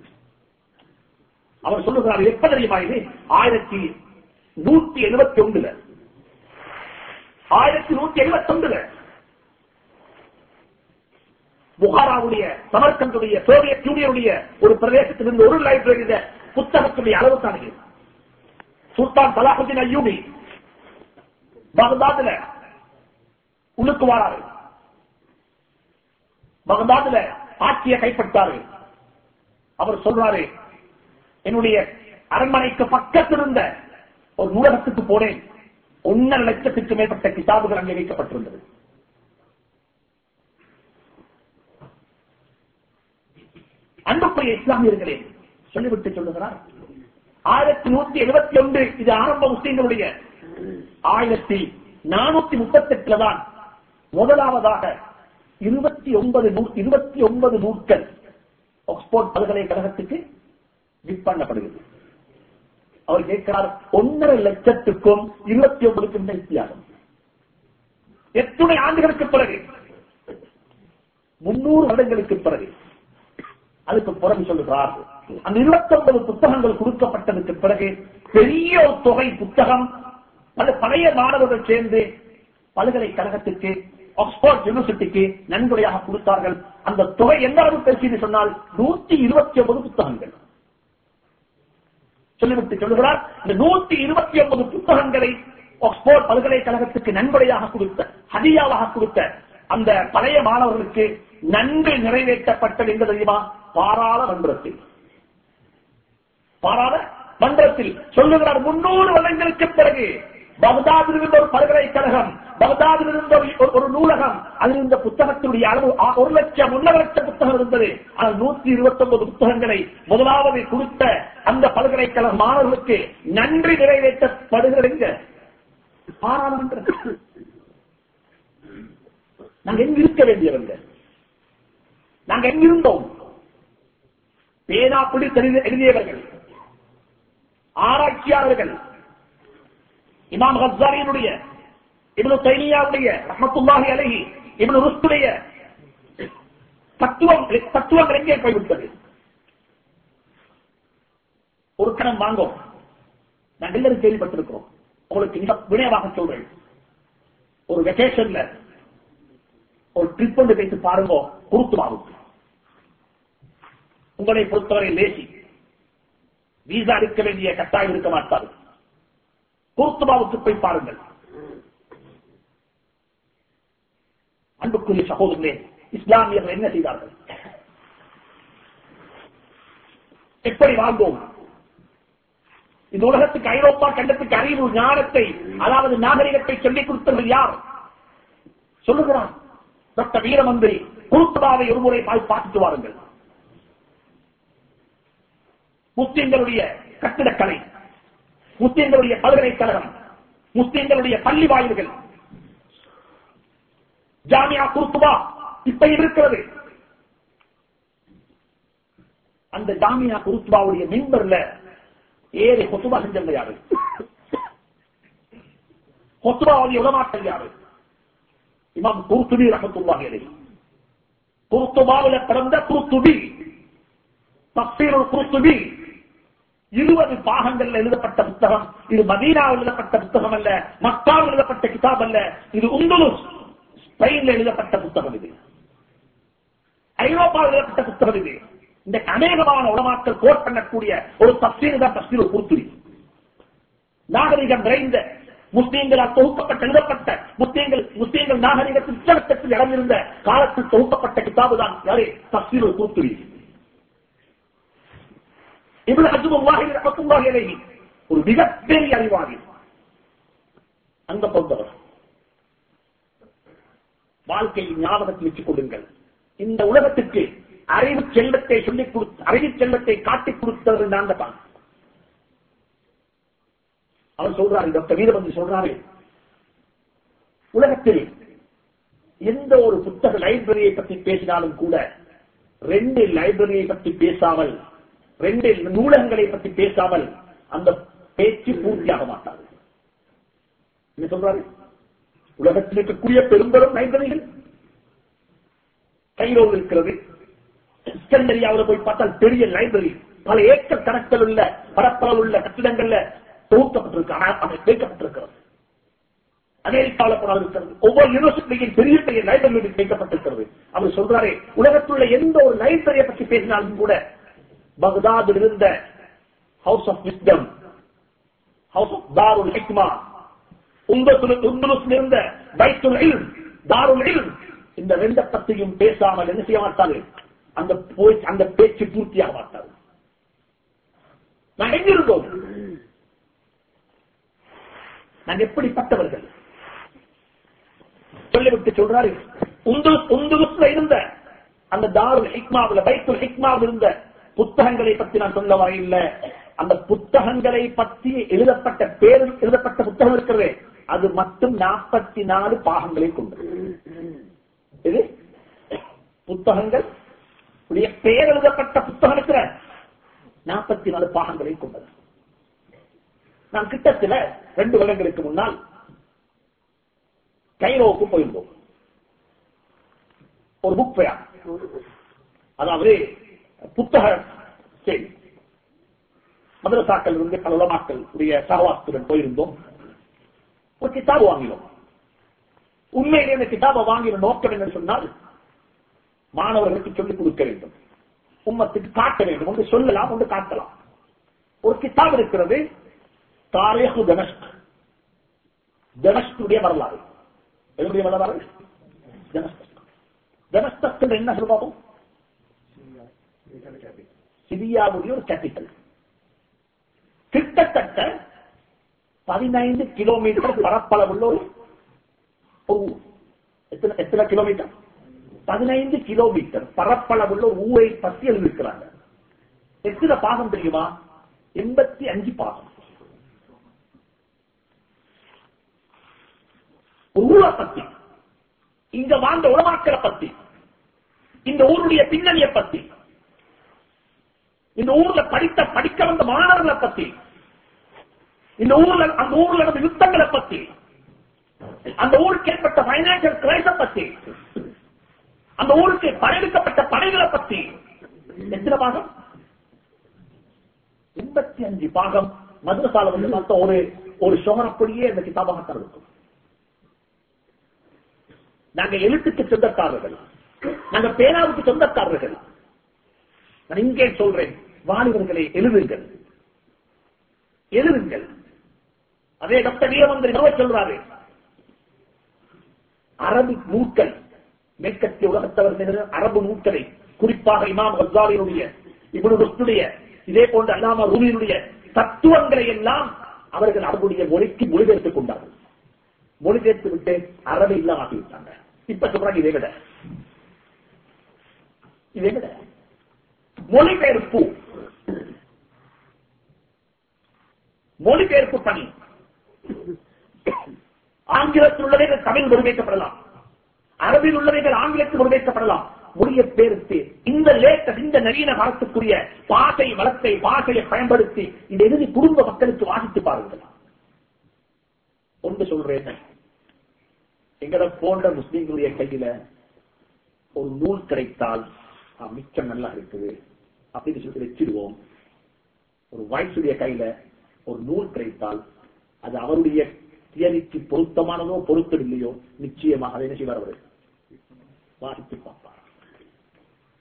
அவர் சொல்லுகிறார், எப்ப தெரியுமா இது? ஆயிரத்தி நூத்தி எழுபத்தி ஒன்றுல ஆயிரத்தி நூத்தி எழுபத்தி ஒன்றுல புகாராவுடைய சமர்கந்துடைய சோவியத் யூனியனுடைய ஒரு பிரதேசத்திலிருந்து ஒரு லைப்ரரியில புத்தகத்துடைய அளவு தானே. சுல்தான் சலாஹுதீன் அய்யூபி பகதாதுல உள்ளுக்கு வாராரு, பகதாதுல ஆட்சியை கைப்பற்றாரு. அவர் சொல்றாரு, என்னுடைய அரண்மனைக்கு பக்கத்தில் இருந்த ஒரு நூலகத்துக்கு போனேன். ஒன்னரை லட்சத்துக்கு மேற்பட்ட கிதாபுகள் அங்கே வைக்கப்பட்டிருந்தது. அன்புக்குரிய இஸ்லாமியர்களே, சொல்லிவிட்டு சொல்லுகிறார், ஆயிரத்தி நூத்தி எழுபத்தி ஒன்று இது ஆரம்ப முஸ்லீம்களுடைய. ஆயிரத்தி நானூத்தி முப்பத்தி எட்டுல தான் முதலாவதாக இருபத்தி ஒன்பது இருபத்தி ஒன்பது நூட்கள் ஆக்ஸ்போர்ட் பல்கலைக்கழகத்துக்கு கிஃப்ட் பண்ணப்படுகிறது. அவர் கேட்கிறார், ஒன்றரை லட்சத்துக்கும் இருபத்தி ஒன்பதுக்கும் வித்தியாசம். எத்தனை ஆண்டுகளுக்கு பிறகு? முன்னூறு வருடங்களுக்கு பிறகு. அதுக்கு பிறகு சொல்லுகிறார், அந்த இருபத்தி ஒன்பது புத்தகங்கள் கொடுக்கப்பட்டதற்கு பிறகு பெரிய ஒரு தொகை புத்தகம் பல பழைய மாணவர்கள் சேர்ந்து பல்கலைக்கழகத்துக்கு ஆக்ஸ்போர்ட் யூனிவர்சிட்டிக்கு நன்கொடையாக கொடுத்தார்கள். அந்த தொகை எந்த அளவு பேசி சொன்னால் நூத்தி இருபத்தி ஒன்பது புத்தகங்கள். சொல்லிவிட்டு சொல்லுகிறார், இந்த நூத்தி இருபத்தி ஒன்பது புத்தகங்களை ஆக்ஸ்போர்ட் பல்கலைக்கழகத்துக்கு நன்கொடையாக கொடுத்த, ஹதியாவாக கொடுத்த அந்த பழைய மாணவர்களுக்கு நன்கு நிறைவேற்றப்பட்டது என்று தெரியுமா? பாராளுமன்றத்தில். பாராளுமன்றத்தில் சொல்லுகிறார், முன்னூறு வருடங்களுக்கு பிறகு பகதாதில் இருந்த ஒரு பல்கலைக்கழகம், பகதாதில் இருந்த ஒரு நூலகம், அதில் இருந்த புத்தகத்தினுடைய அளவு ஒரு லட்சம் ஒன்றரை லட்சம் புத்தகம் இருந்தது. ஆனால் நூத்தி இருபத்தி ஒன்பது புத்தகங்களை முதலாவது கொடுத்த அந்த பல்கலைக்கழக மாணவர்களுக்கு நன்றி நிறைவேற்றப்படுகிறது. பாராளுமன்றத்தில் நாங்க எங்க இருக்க வேண்டியவங்க? நாங்க எங்கிருந்தோம்? பேனா பிடித்து எழுதியவர்கள், ஆராய்ச்சியாளர்கள், இமாம் கஸ்ஸாலியினுடைய, இப்னு தைமிய்யாவுடைய ரஹ்மத்துல்லாஹி அலைஹி, இப்னு ருஷ்துடைய தத்துவம் தத்துவங்கள் எங்கே போய்விட்டது? ஒரு கணம் வாங்கும். நாங்கள் எல்லாரும் கேள்விப்பட்டிருக்கிறோம். உங்களுக்கு மிக வினயமாக சொல்றேன், ஒரு வெகேஷன்ல ஒரு ட்ரிப் ஒன்று வைத்து பாருங்க. குருத்துமாவுக்கு உங்களை பொறுத்தவரை லேசி, வீசா இருக்க வேண்டிய கட்டாயம் இருக்க மாட்டாது. குருத்துமாவுக்கு போய் பாருங்கள். அன்புக்குரிய சகோதரர்களே, இஸ்லாமியர்கள் என்ன செய்தார்கள்? எப்படி வாழ்ந்தோம்? இந்த உலகத்துக்கு, ஐரோப்பா கண்டத்துக்கு அறிவு ஞானத்தை, அதாவது நாகரிகத்தை சொல்லிக் கொடுத்தவர்கள் யார்? சொல்லுகிறார் டாக்டர் வீரமந்திரி. குருத்துபாவை ஒரு முறை பார்த்துட்டு வாருங்கள். முஸ்லிம்களுடைய கட்டிடக்கலை, முஸ்லிம்களுடைய பல்கலைக்கழகம், முஸ்லிம்களுடைய பள்ளி வாயில்கள், ஜாமியா குருத்துபா இப்ப இருக்கிறது. அந்த ஜாமியா குருத்துபாவுடைய மிம்பர்ல ஏறி கொத்துபா செஞ்சவங்க யாரு? கொத்துபாவுடைய உலமாக்கள் யாரு? இமாம் குர்துபி ரஹ்மத்துல்லாஹி அலைஹி. குர்துபாவில பிறந்த குர்துபி, தஃசீருல் குர்துபி இருபது பாகங்கள் எழுதப்பட்ட புத்தகம். இது மதீனாவில் எழுதப்பட்ட புத்தகம் அல்ல, மக்காவில் எழுதப்பட்ட கிதாப் அல்ல. இது உந்துலுஸ் ஸ்பெயின்ல எழுதப்பட்ட புத்தகம். இது ஐரோப்பாவில் எழுதப்பட்ட புத்தகம் இது. இந்த அநேகமான உலமாக்கள் கோட் பண்ணக்கூடிய ஒரு தப்சீர் தான் தப்சீர் குர்துபி. நாகரிகம் நிறைந்த முஸ்லீம்களால் தொகுக்கப்பட்ட எழுதப்பட்ட முஸ்லீம்கள் முஸ்லீம்கள் நாகரிகத்தில் உச்சகட்டத்தில் இடமிருந்த காலத்தில் தொகுக்கப்பட்ட கிதாபு தான் யாரே தப்சீர் குர்துபி. இப்னு ஹஜ்முல்லாஹி ரஹ்மத்துல்லாஹி அலைஹி ஒரு மிகப்பெரிய அறிவாளி. அந்த பொறுத்தவர் வாழ்க்கையை ஞாபகத்தில் வச்சுக் கொள்ளுங்கள். இந்த உலகத்துக்கு அறிவு செல்வத்தை சொல்லிக் கொடுத்து அறிவு செல்வத்தை காட்டிக் கொடுத்தவர்கள் நான் தான். அவர் சொல்றாரு, டாக்டர் வீரபந்து சொல்றாரு, உலகத்தில் எந்த ஒரு புத்தக லைப்ரரியை பற்றி பேசினாலும் கூட ரெண்டு லைப்ரரியை பற்றி பேசாமல், ரெண்டு நூலகங்களை பற்றி பேசாமல் அந்த பேச்சு பூர்த்தியாக மாட்டார். என்ன சொல்றாரு? உலகத்தில் இருக்கக்கூடிய பெரும்பெரும் லைப்ரரிகள் கைரோவில் இருக்கிறது. இஸ்கந்தரியாவில் போய் பார்த்தால் பெரிய லைப்ரரி, பல ஏக்கர் கணக்கில் உள்ள பரப்பளவு உள்ள கட்டிடங்கள்ல தொகுக்கப்பட்டிருக்கிறது வைக்கப்பட்டிருக்கிறது. அமெரிக்காவில் போனால் இருக்கிறது. ஒவ்வொரு யூனிவர்சிட்டியும் பெரிய பெரிய லைப்ரரி வைக்கப்பட்டிருக்கிறது. அவர் சொல்றாரு, உலகத்துள்ள எந்த ஒரு லைப்ரரியை பற்றி பேசினாலும் கூட பக்தாதில் இருந்த house of wisdom, house of தாருல் ஹிக்மா, உந்துலுஸ்ல இருந்த பைத்துல் இல்ம், தாருல் இல்ம், இந்த ரெண்ட பத்தியும் பேசாமல் என்ன செய்ய மாட்டாரு, அந்த அந்த பேச்சு பூர்த்தியாக மாட்டாரு. நான் எங்கிருந்தோம், நாங்கள் எப்படிப்பட்டவர்கள் சொல்லிவிட்டு சொல்றாரு, உந்துலுஸ்ல இருந்த அந்த தாருல் ஹிக்மாவில் பைத்துல் ஹிக்மாவில் இருந்த புத்தகங்களை பற்றி நான் சொல்ல வரையில்லை. அந்த புத்தகங்களை பற்றி எழுதப்பட்ட பேர் எழுதப்பட்ட புத்தகம் இருக்கிறது, அது மட்டும் நாற்பத்தி நாலு பாகங்களை கொண்டது. இது புத்தகங்கள் பெயர் எழுதப்பட்ட புத்தகம் இருக்கிற நாற்பத்தி நாலு பாகங்களை கொண்டது. நான் கிட்டத்தில் ரெண்டு வருடங்களுக்கு முன்னால் கைரோவுக்கு போயிருந்தோம். ஒரு புக் ஃபேர், அதாவது புத்தக செய்தி, மதரசாக்கள் இருந்து பல உலமாக்கள் உடைய சகவாசத்துடன் போயிருந்தோம். ஒரு கிதாபு வாங்கினோம். உண்மையிலே இந்த கிதாபை வாங்கின நோக்கம் என்று சொன்னால், மாணவர்களுக்கு சொல்லிக் கொடுக்க வேண்டும், உம்மத்துக்கு காட்ட வேண்டும். ஒன்று சொல்லலாம், ஒன்று காட்டலாம். ஒரு கிதாப் இருக்கிறது, தாரீஹு தமஸ்க், தமஸ்குடைய வரலாறு. என்னுடைய வரலாறு தமஸ்க். தமஸ்க் என்ன சொல்லுவோம், சிரியாவுடைய ஒரு கேபிட்டல். கிட்டத்தட்ட பதினைந்து கிலோமீட்டர் பரப்பளவுள்ள ஒரு ஊர். எத்தனை கிலோமீட்டர்? பதினைந்து கிலோமீட்டர் பரப்பளவுள்ள ஒரு ஊரை பற்றி எழுதியிருக்கிறாங்க. எத்தனை பாகம் தெரியுமா? எண்பத்தி அஞ்சு பாகம். ஒரு ஊரை பத்தி, இங்க வாழ்ந்த உலமாக்களை பத்தி, இந்த ஊருடைய பின்னணியை பத்தி, இந்த ஊர்ல படித்த படிக்க வந்த மாணவர்களை பத்தி, இந்த ஊர்ல அந்த ஊர்ல நடந்த யுத்தங்களை பத்தி, அந்த ஊருக்கு ஏற்பட்ட பைனான்சியல் கிரைசிஸ் பத்தி, அந்த ஊருக்கு படையெடுக்கப்பட்ட படைகளை பத்தி. எத்தனை பாகம்? எண்பத்தி அஞ்சு பாகம். மதுரசால வந்து பார்த்தா ஒரு ஒரு சோகரப்படியே இந்த கிதாபாகத்தான் இருக்கும். நாங்க எழுத்துக்கு சொந்தக்காரர்கள், நாங்க பேனாவுக்கு சொந்தக்காரர்கள். நான் இங்கே சொல்றேன், வாலிபர்களை எழுதுங்கள், எழுதுங்கள். அதே டாக்டர் வீரமந்திரி சொல்றாரு, அரபு நூல்கள், மேற்கத்திய உலகத்தவர் அரபு நூல்களை, குறிப்பாக இமாம் கஸ்ஸாலியுடைய, இப்னு ருஷ்துடைய, இதே போன்ற அல்லாமா ரூமியினுடைய தத்துவங்களை எல்லாம் அவர்கள் அரபுடைய மொழிக்கு மொழிபெயர்த்துக் கொண்டார்கள். மொழிபெயர்த்து விட்டு அரபு இல்லாம ஆகிவிட்டாங்க. இப்ப சொல்றாங்க இதை விட இதை விட மொழிபெயர்ப்பு மொழிபெயர்ப்பு பணி. ஆங்கிலத்தில் உள்ளவைகள் தமிழ் மொழிபெயர்க்கப்படலாம், அரபில் உள்ளவைகள் ஆங்கிலத்தில் மொழிபெயர்க்கப்படலாம். மொழிபெயர்த்து இந்த லேட்டர், இந்த நவீன காலத்துக்குரிய பாசை வளத்தை பாசையை பயன்படுத்தி இந்த இறுதி குடும்ப மக்களுக்கு வாசித்து பாருங்கள். ஒன்று சொல்றேன், எங்களை போன்ற முஸ்லீம்களுடைய கையில ஒரு நூல் கிடைத்தால் மிச்சம் நல்லா இருக்குது அப்படின்னு சொல்லி வச்சிருவோம். ஒரு வயசுடைய கையில ஒரு நூல் கிடைத்தால் அது அவருடைய தியரிக்கு பொருத்தமானதோ பொருத்தமில்லையோ நிச்சயமாக அதை என்ன செய்வார், அவர் வாசித்து பார்ப்பார்.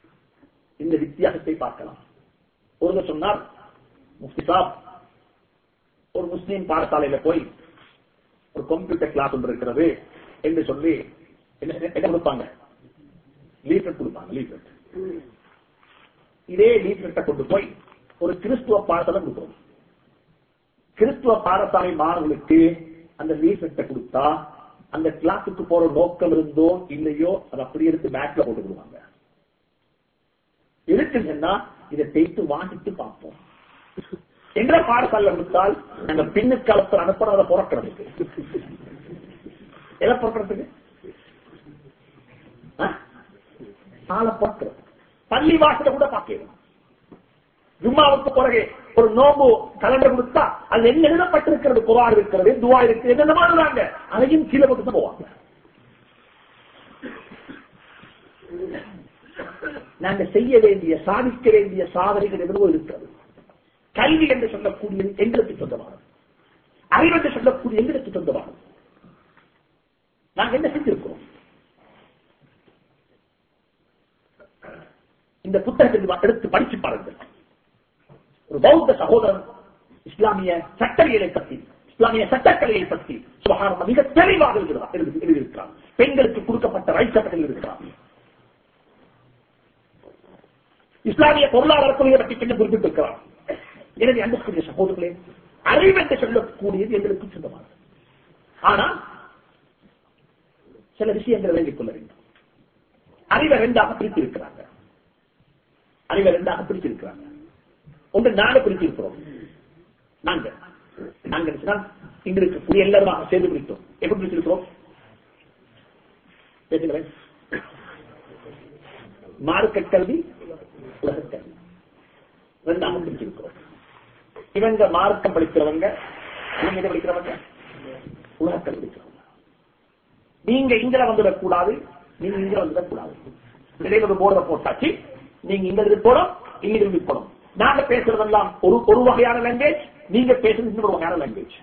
இந்த வித்தியாசத்தை பார்க்கலாம். ஒருவர் சொன்னார், முஃப்தி சாப், ஒரு முஸ்லீம் பாடசாலையில போய் ஒரு கம்ப்யூட்டர் கிளாஸ் ஒன்று இருக்கிறது என்று சொல்லி என்ன கொடுப்பாங்க, லீஃபெட் கொடுப்பாங்க. லீஃபெட் இதே லீஃபெட்டை கொண்டு போய் ஒரு கிறிஸ்துவ பாடசாலை கொடுக்கிறோம். கிறிஸ்துவ பாடசாலை மாணவர்களுக்கு அந்த லீஃபெட்டை கொடுத்தா அந்த கிளாஸுக்கு போற நோக்கம் இருந்தோ இல்லையோ அது அப்படி எடுத்து பேக்ல போட்டு கொடுவாங்க. இருக்குன்னா இதை தேய்த்து வாங்கிட்டு பார்ப்போம். என்ற பாடசாலை கொடுத்தால் நாங்க பின்னு காலத்தில் அனுப்புறத புறக்கிறதுக்கு எதை புறக்கிறதுக்கு ஆளை புறக்கிறது. பள்ளி வாசல கூட பார்க்கிறோம். ஜும்மாவுக்கு பிறகு ஒரு நோம்பு கலண்டர் கொடுத்தா அது என்ன எழுதப்பட்டிருக்கிறது, குர்ஆன் இருக்கிறது, துஆ இருக்கிறது, என்ன பண்ணுவாங்க, அதையும் கீழே போட்டு தான் போவாங்க. நாங்க செய்ய வேண்டிய சாதிக்க வேண்டிய சாதனைகள் எதுவோ இருக்கிறது. கல்வி என்று சொல்லக்கூடிய எங்களுக்கு சொந்தமானது, அறிவு என்று சொல்லக்கூடிய எங்களுக்கு சொந்தமானது. நாங்க என்ன செஞ்சிருக்கிறோம்? இந்த புத்தகத்தை எடுத்து படிச்சு பாருங்கள். ஒரு பௌத்த சகோதரன் இஸ்லாமிய சட்டவியலை பற்றி, இஸ்லாமிய சட்டக்கலையை பற்றி சுபஹானல்லாஹ் மிக தெளிவாக எழுதியிருக்கிறார். பெண்களுக்கு கொடுக்கப்பட்ட ரைட் சட்டத்தில் இருக்கிறார். இஸ்லாமிய பொருளாதார கொள்கை பற்றி கொஞ்சம் குறிப்பிட்டிருக்கிறார். எனவே அன்புக்குரிய சகோதரர்களே, அறிவு என்று சொல்லக்கூடியது எங்களுக்கு சொந்தமானது. ஆனால் சில விஷயங்களை விளங்கிக் கொள்ள வேண்டும். அறிவை ரெண்டாக பிரித்திருக்கிறாங்க. அறிவை ரெண்டாக பிரித்திருக்கிறாங்க. ஒன்று நாங்க பிரித்திருக்கிறோம். நாங்க நாங்க இங்க இருக்கக்கூடிய எல்லாரும் சேர்ந்து பிரித்தோம். எப்படி பிரித்திருக்கிறோம்? பேசுகிறேன். மார்க்க கல்வி, உலக கல்வி ரெண்டாக பிரித்திருக்கிறோம். இவங்க மார்க்கம் படிக்கிறவங்க, நீங்க எதை படிக்கிறவங்க? உலக கல்வி படிக்கிறவங்க. நீங்க இங்க வந்துடக்கூடாது, நீங்க இங்க வந்துடக்கூடாது. இடையில ஒரு போர்டை போட்டாச்சு. நீங்க இங்க இருந்து போறோம், இங்க இருந்து போறோம். நாங்க பேசுறதெல்லாம் ஒரு ஒரு வகையான லாங்குவேஜ், நீங்க பேசுறது இன்னொரு வகையான லாங்குவேஜ்.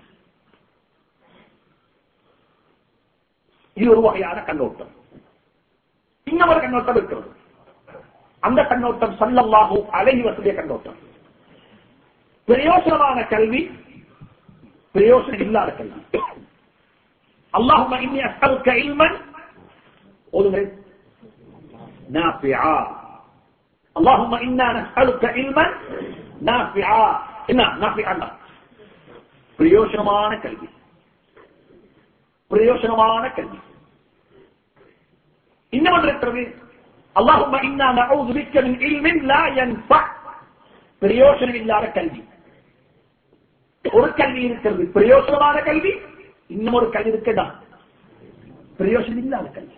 இது ஒரு வகையான கண்ணோட்டம். இன்னொரு கண்ணோட்டம் இருக்கிறது. அந்த கண்ணோட்டம் ஸல்லல்லாஹு அலைஹி வஸல்லம் கண்ணோட்டம். பிரயோசனமான கல்வி, பிரயோசனம் இல்லாத கல்வி. அல்லாஹும்ம இன்னி அஸ்அலுக இல்மன் நாஃபிஆ. اللهم إنا نسألك علما نافعا. என்ன நாஃபிஆ? பிரயோசனமான கல்வி, பிரயோசனமான கல்வி. இன்னொன்று இருக்கிறது, اللهم إنا نعوذ بك من علم لا ينفع. பிரயோசனம் இல்லாத கல்வி. ஒரு கல்வி இருக்கிறது பிரயோசனமான கல்வி, இன்னொரு கல்வி இருக்குதா பிரயோசனம் இல்லாத கல்வி.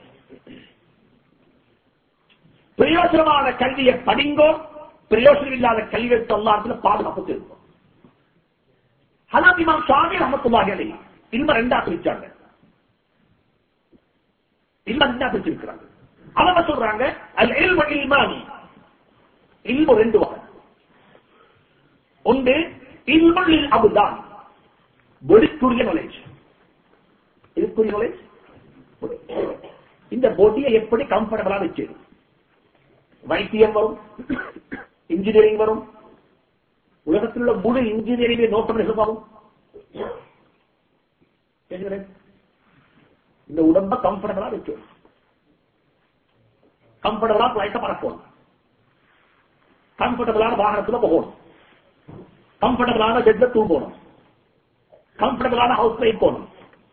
பிரயோசனமான கல்வியை படிங்கோ, பிரயோசனம் இல்லாத கல்வியை அல்லாஹ்விடத்துல பாதுகாப்பு தேடுவோம். ஹலத் இமாம் ஷாஃபி ரஹ்மத்துல்லாஹி அலைஹி இல்ம ரெண்டா பிரிச்சாங்க. இல்ம ரெண்டா பிரிச்சிருக்கிறாங்க. அவங்க சொல்றாங்க அல் இல்மு இல்மானி. இல்மு ரெண்டு வகை. ஒன்று இல்முல் அபுதான், பொடிக்குரிய நாலேஜ். இதுக்குரிய நாலேஜ், இந்த பொடியை எப்படி கம்ஃபர்டபிளா வச்சு வைத்தியம் வரும், இன்ஜினியரிங் வரும், உலகத்தில் உள்ள முழு இன்ஜினியரிங் நோக்கம் வரும். இந்த உடம்ப கம்ஃபர்டபிளா வச்சு கம்ஃபர்டபிளா பிளைட்ட பறக்கணும், கம்ஃபர்டபிளான வாகனத்துல போகணும், கம்ஃபர்டபிளான பெட்ல தூங்கணும், கம்ஃபர்டபிளான ஹவுஸ்ல போகணும்.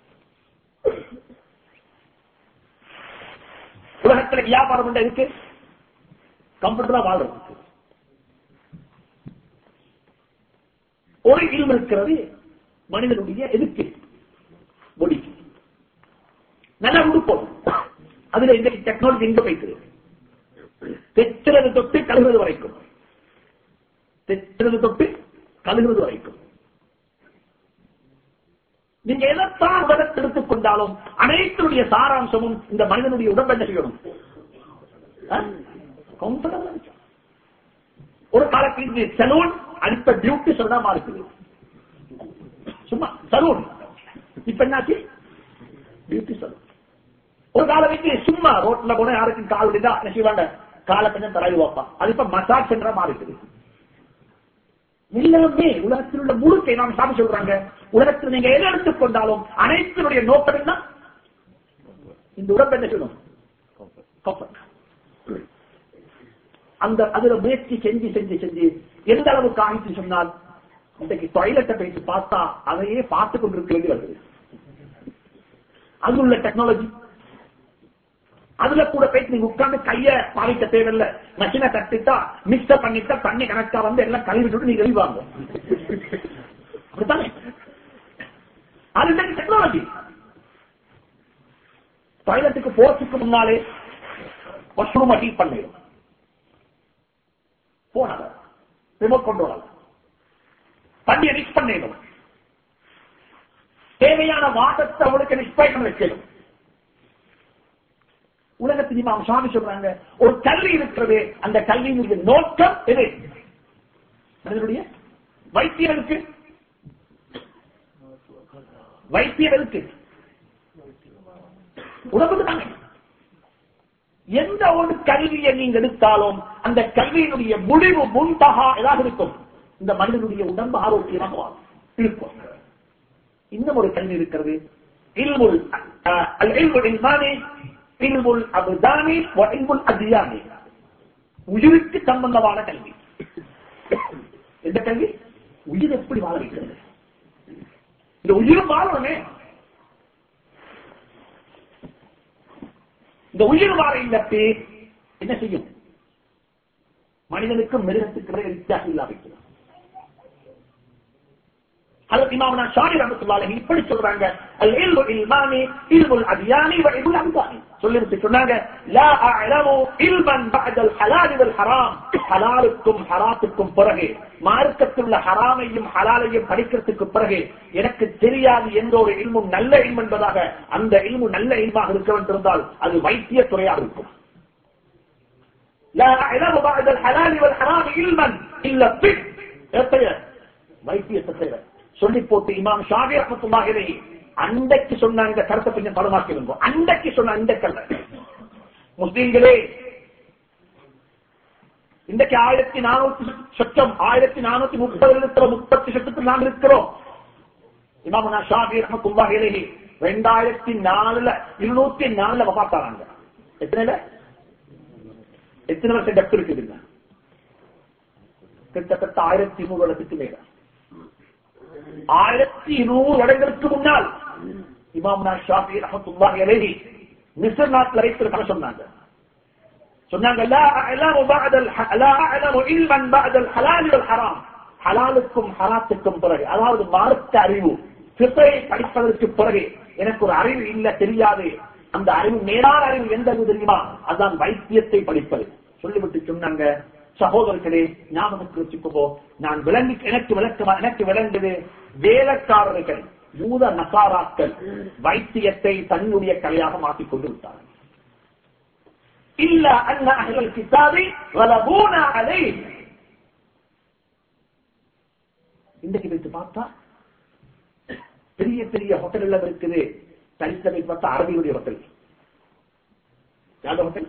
உலகத்தில் வியாபாரம் இருக்கு, கம்ஃபர்டபிளா வாழ்றதுக்கு ஒரு இல்மு இருக்கிறது. மனிதனுடைய எதுக்கு? பொடிக்கு. நல்லா உடுப்போம். அதுல இந்த டெக்னாலஜி எங்க போயிட்டு தெற்றது தொட்டு கழுகுறது வரைக்கும், தெற்றது தொட்டு கழுகுறது வரைக்கும் நீங்க எதைத்தான் உலகத்தை எடுத்துக் கொண்டாலும் அனைத்தினுடைய சாராம்சமும் இந்த மனிதனுடைய உடம்பை என்ன செய்யணும்? ஒரு காலத்தில் சலூன் அடுத்த பியூட்டி சொல்லமா இருக்குது. சும்மா சலூன், இப்ப என்னாச்சு பியூட்டி சலூன். ஒரு காலத்துக்கு சும்மா ரோட்ல போன யாருக்கும் கால் விடுதா என்ன செய்வாங்க? கால கொஞ்சம் தடவி வைப்பான். அது இப்ப மசாஜ் சென்டரா மாறிடுது. எல்லாமே உலகத்தில் உள்ள முழுக்கை நாம் சாமி சொல்றாங்க. உலகத்தில் நீங்க எதை எடுத்துக்கொண்டாலும் அனைத்தினுடைய நோக்கம் என்ன? இந்த உடம்பு என்ன சொல்லும்? அந்த அதுல முயற்சி செஞ்சு செஞ்சு செஞ்சு எந்த அளவுக்கு ஆகிட்டு சொன்னால் இன்றைக்கு டாய்லெட்டை போயிட்டு பார்த்தா அதையே பார்த்து கொண்டிருக்க வேண்டி வருது. அது உள்ள டெக்னாலஜி. அதுல கூட போயிட்டு நீங்க உட்கார்ந்து கைய பாவிக்க தேவையில்லை. மஷினை கட்டிட்டா மிக்சர் பண்ணிட்டா தண்ணி கணக்கா வந்து எல்லாம் கழுவிட்டு நீங்க எழுவாங்க. அப்படித்தானே? அது டெக்னாலஜி. டாய்லெட்டுக்கு போறதுக்கு முன்னாலே வாஷ்ரூம் ஹீட் பண்ணிடும். போனால ரிமோட் கண்ட்ரோல் தண்ணியை மிக்ஸ் பண்ணிடும். தேவையான வாட்டத்தை அவளுக்கு மிக்ஸ் பண்ண வைக்கணும். உலகத்தில் இமாம் ஷாஃபி சொல்றாங்க, ஒரு கல்வி இருக்கிறது, அந்த கல்வியினுடைய நோக்கம் எது? மனிதனுடைய வைத்தியர்களுக்கு வைத்தியர்களுக்கு உடம்புக்கு தானே. எந்த ஒரு கல்வியை நீங்க எடுத்தாலும் அந்த கல்வியினுடைய முடிவு முன்தகா ஏதாவது இருக்கும். இந்த மனிதனுடைய உடம்பு ஆரோக்கியமாக இருக்கும். இன்னும் ஒரு கல்வி இருக்கிறது, இல்முல் அல் இல்முல் இல்மானி இல்முல் அப்தானி வ இல்முல் அத்யானி. உயிருக்கு சம்பந்தமான கல்வி. எந்த கல்வி? உயிர் எப்படி வாழ வைக்கிறது? இந்த உயிர் வாழணுமே. இந்த உயிர் வாழ இல்லப்பே என்ன செய்யும்? மனிதனுக்கும் மிருகத்துக்கு வித்தியாசம் இல்லாமல் அதற்கு இமாமனா ஷாஃபி ரஹ்மத்துல்லாஹி அலைஹி இப்படி சொல்றாங்க, அல் இல்மு இல்மானி இல்முல் அத்யானி வ இல்முல் அப்தானி. சொல்லிட்டு சொன்னாங்க, லா அஅலமு இல்மன் பஅதல் ஹலால் வல் ஹராம். ஹலாலுக்கும் ஹராத்துக்கும் பிறகு, மார்க்கத்தில் உள்ள ஹராமையும் ஹலாலையும் படிக்கிறதுக்கு பிறகு எனக்கு தெரியாது என்ற ஒரு இல்மு நல்ல இல்மு என்பதாக, அந்த இல்மு நல்ல இல்மாக இருக்க வேண்டியிருந்தால் அது வைத்திய துறையாக இருக்கும். லா அஅலமு பஅதல் ஹலால் வல் ஹராம் இல்மன் இல்ல ஃபிக். வைத்தியத்தை தவிர சொல்லி போட்டு இமாம் ஷாஃபி ரஹ்மத்துல்லாஹி அலைஹி அன்றைக்கு சொன்ன இந்த கருத்தை கொஞ்சம் படமாக்கி இருந்தோம். அன்றைக்கு சொன்ன இந்த கல்ல முஸ்லீம்களே, இன்றைக்கு ஆயிரத்தி நானூத்தி சட்டம் ஆயிரத்தி நானூத்தி முப்பது முப்பத்தி சட்டத்தில் நாம் இருக்கிறோம். இமாம் ஷாஃபி ரஹ்மத்துல்லாஹி அலைஹி ரெண்டாயிரத்தி நாலுல இருநூத்தி நாலுல வஃபாத்தானாங்க. எத்தனைல எத்தனை வருஷம் டெப்த் இருக்குதுங்க? கிட்டத்தட்ட ஆயிரத்தி நூறு வருடத்துக்கு மேல. ஆயிரத்தி நூறு வருடங்களுக்கு முன்னால் இமாம்னா ஷாஃபி ரஹ்மத்துல்லாஹி அலைஹி மிஸ்ர் நாட்டில் வைத்து கதை சொன்னாங்க. சொன்னாங்க, லா அஅலமு பஅதல் லா அஅலமு இல்மன் பஅதல் ஹலால் வல் ஹராம். ஹலாலுக்கும் ஹராத்துக்கும் பிறகு, அதாவது மார்க்க அறிவு ஃபிக்ஹை படிப்பதற்கு பிறகு எனக்கு ஒரு அறிவு இல்ல, தெரியாது. அந்த அறிவு மேலான அறிவு எந்த அறிவு தெரியுமா? அதான் வைத்தியத்தை படிப்பது. சொல்லிவிட்டு சொன்னாங்க, சகோதரர்களே ஞாபகத்தில் வச்சுக்கோ, நான் விளங்கி எனக்கு விளக்க எனக்கு விளங்குது, வேலைக்காரர்கள் யூத நசாராக்கள் வைத்தியத்தை தன்னுடைய கலையாக மாற்றிக் கொண்டு விட்டார்கள். இல்ல அன்ன அஹ்லல் கிதாபி வலபூனா அலைஹி. இன்றைக்கு வைத்து பார்த்தா பெரிய பெரிய ஹோட்டல் எல்லாம் இருக்குது. சரித்திரத்தை பார்த்தா அரபியுடைய ஹோட்டல். யாத ஹோட்டல்?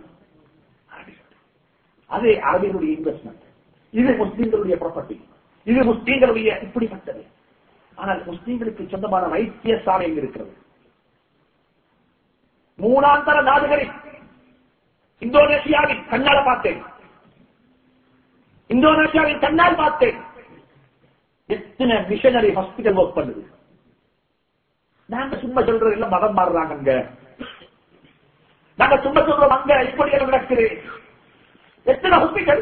அது அரபியனுடைய இன்வெஸ்ட்மெண்ட். இது முஸ்லீம்களுடைய ப்ராப்பர்ட்டி. இது முஸ்லீம்களுடைய இப்படிப்பட்டது. ஆனால் முஸ்லீம்களுக்கு சொந்தமான வைத்தியசாலை எங்க இருக்கிறது? மூணாந்தர நாடுகளில் இந்தோனேஷியாவில் கண்ணால பார்த்தேன். இந்தோனேஷியாவில் கண்ணால் பார்த்தேன். எத்தனை மிஷனரி ஹாஸ்பிட்டல் ஒர்க் பண்ணுது. நாங்க சும்மா சொல்றது எல்லாம் மதம் மாறுறாங்க. நாங்க சும்மா சொல்றோம் அங்க இப்படி எல்லாம் நடக்குது. எத்தனை ஹாஸ்பிட்டல்?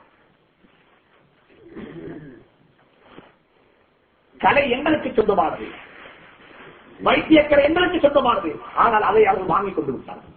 கலை எங்களுக்கு சொந்தமானது, வைத்தியக்கலை எங்களுக்கு சொந்தமானது. ஆனால் அதை அவர்கள் வாங்கிக் கொண்டு விட்டார்கள்.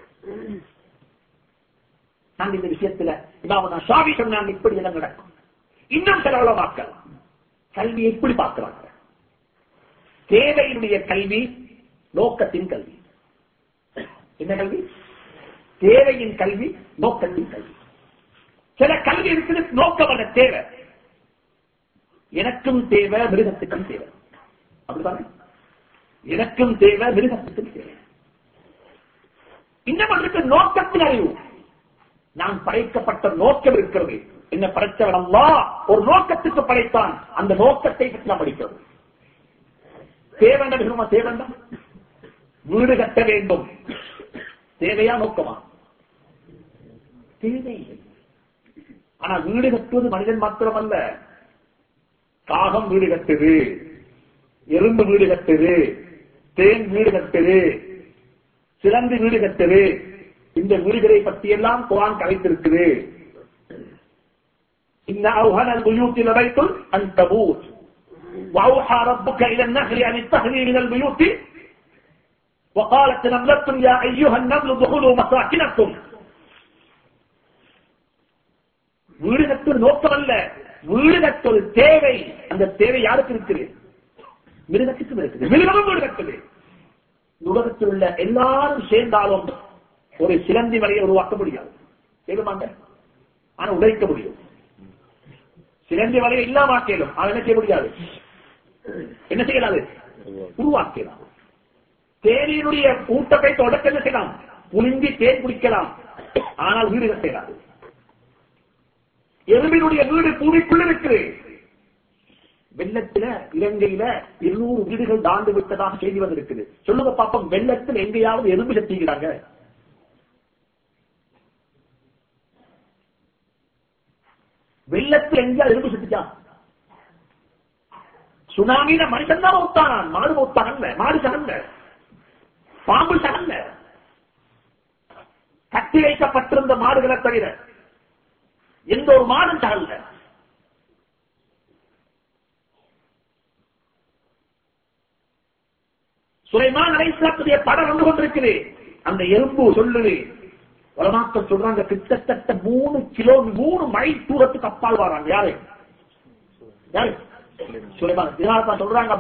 நாங்கள் இந்த விஷயத்துல இமாம் ஷாஃபி சொன்னாங்க, இப்படி எல்லாம் நடக்கும். இன்னும் சில உலமாக்கள் கல்வியை எப்படி பார்க்கிறாங்க? தேவையினுடைய கல்வி, நோக்கத்தின் கல்வி. என்ன கல்வி? தேவையின் கல்வி, நோக்கத்தின் கல்வி. சில கல்வி இருக்குது நோக்கமான தேவை. எனக்கும் தேவை, மிருகத்துக்கும் தேவை. அப்படித்தானே? எனக்கும் தேவை, மிருகத்துக்கும் தேவை. இன்னும் நோக்கத்தின் அறிவு. நான் படைக்கப்பட்ட நோக்கம் இருக்கிறது. என்ன படைத்தவன் அல்லாஹ் ஒரு நோக்கத்துக்கு படைத்தான். அந்த நோக்கத்தை பற்றி நாம் படிக்கிறது. தேவண்டம் தேவண்டம் வீடு கட்ட வேண்டும். தேவையா நோக்கமா? தேவை. ஆனா வீடு கட்டுவது மனிதன் மாத்திரமல்ல. காகம் வீடு கட்டுது, எறும்பு வீடு கட்டுது, தேன் வீடு கட்டுது, சிலந்தி வீடு கட்டுது. இந்த வீடுகளை பற்றியெல்லாம் குர்ஆன் கலைத்திருக்குது. இன்ன அவ்ஹனல் புயூத்தி லபைத்துல் அன்கபூத் வஅவ்ஹா ரப்புக இலா النحل أن اتخذي من البيوت وقالت نملة يا أيها النمل ادخلوا مساكنكم. வீடு கட்டுவது நோக்கம் அல்ல, வீடு கட்டுவது தேவை. அந்த தேவை யாருக்கு இருக்குது? மிருகத்துக்கும் இருக்குது. மிருகமும் வீடு கட்டுது. உலகத்தில் உள்ள எல்லாரும் சேர்ந்தாலும் ஒரு சிலந்தி வலையை உருவாக்க முடியாது. செய்யமாங்க, ஆனா உடைக்க முடியும். சிலந்தி வலையை இல்லாமலும் அவன் என்ன செய்ய முடியாது? என்ன செய்யலாது? உருவாக்கலாம். தேனியினுடைய ஊட்டத்தை தொடக்க என்ன செய்யலாம்? புளிஞ்சி தேன் குடிக்கலாம். ஆனால் வீடு கட்டலாது. எறும்பினுடைய வீடு பூமிக்குள்ள இருக்குது. வெள்ளத்துல இலங்கையில இருநூறு வீடுகள் தாண்டு விட்டதாக செய்தி வந்திருக்குது. சொல்லுங்க பாப்போம், வெள்ளத்தில் எங்கேயாவது எறும்பு செத்துகிறாங்க? வெள்ளத்தில் எங்கேயாவது எறும்பு செத்துச்சா? சுனாமியில மனுஷன் தான் மௌத்தானான். மாடு மௌத்தானல்ல, மாடு சகல்ல, பாம்பு சகல்ல, கட்டி வைக்கப்பட்டிருந்த மாடுகளை தவிர எந்த ஒரு மாடும் சகல்ல. சுலைமான் அலைஹிஸ்ஸலாத்துடைய படம் வந்து கொண்டிருக்குது. அந்த எறும்பு சொல்லுது, உலமாக்கள் சொல்றாங்க கிட்டத்தட்ட மூணு கிலோ மூணு மைல் தூரத்துக்கு அப்பால் வராங்க. யாரு யாரு? சுலைமான். சொல்றாங்க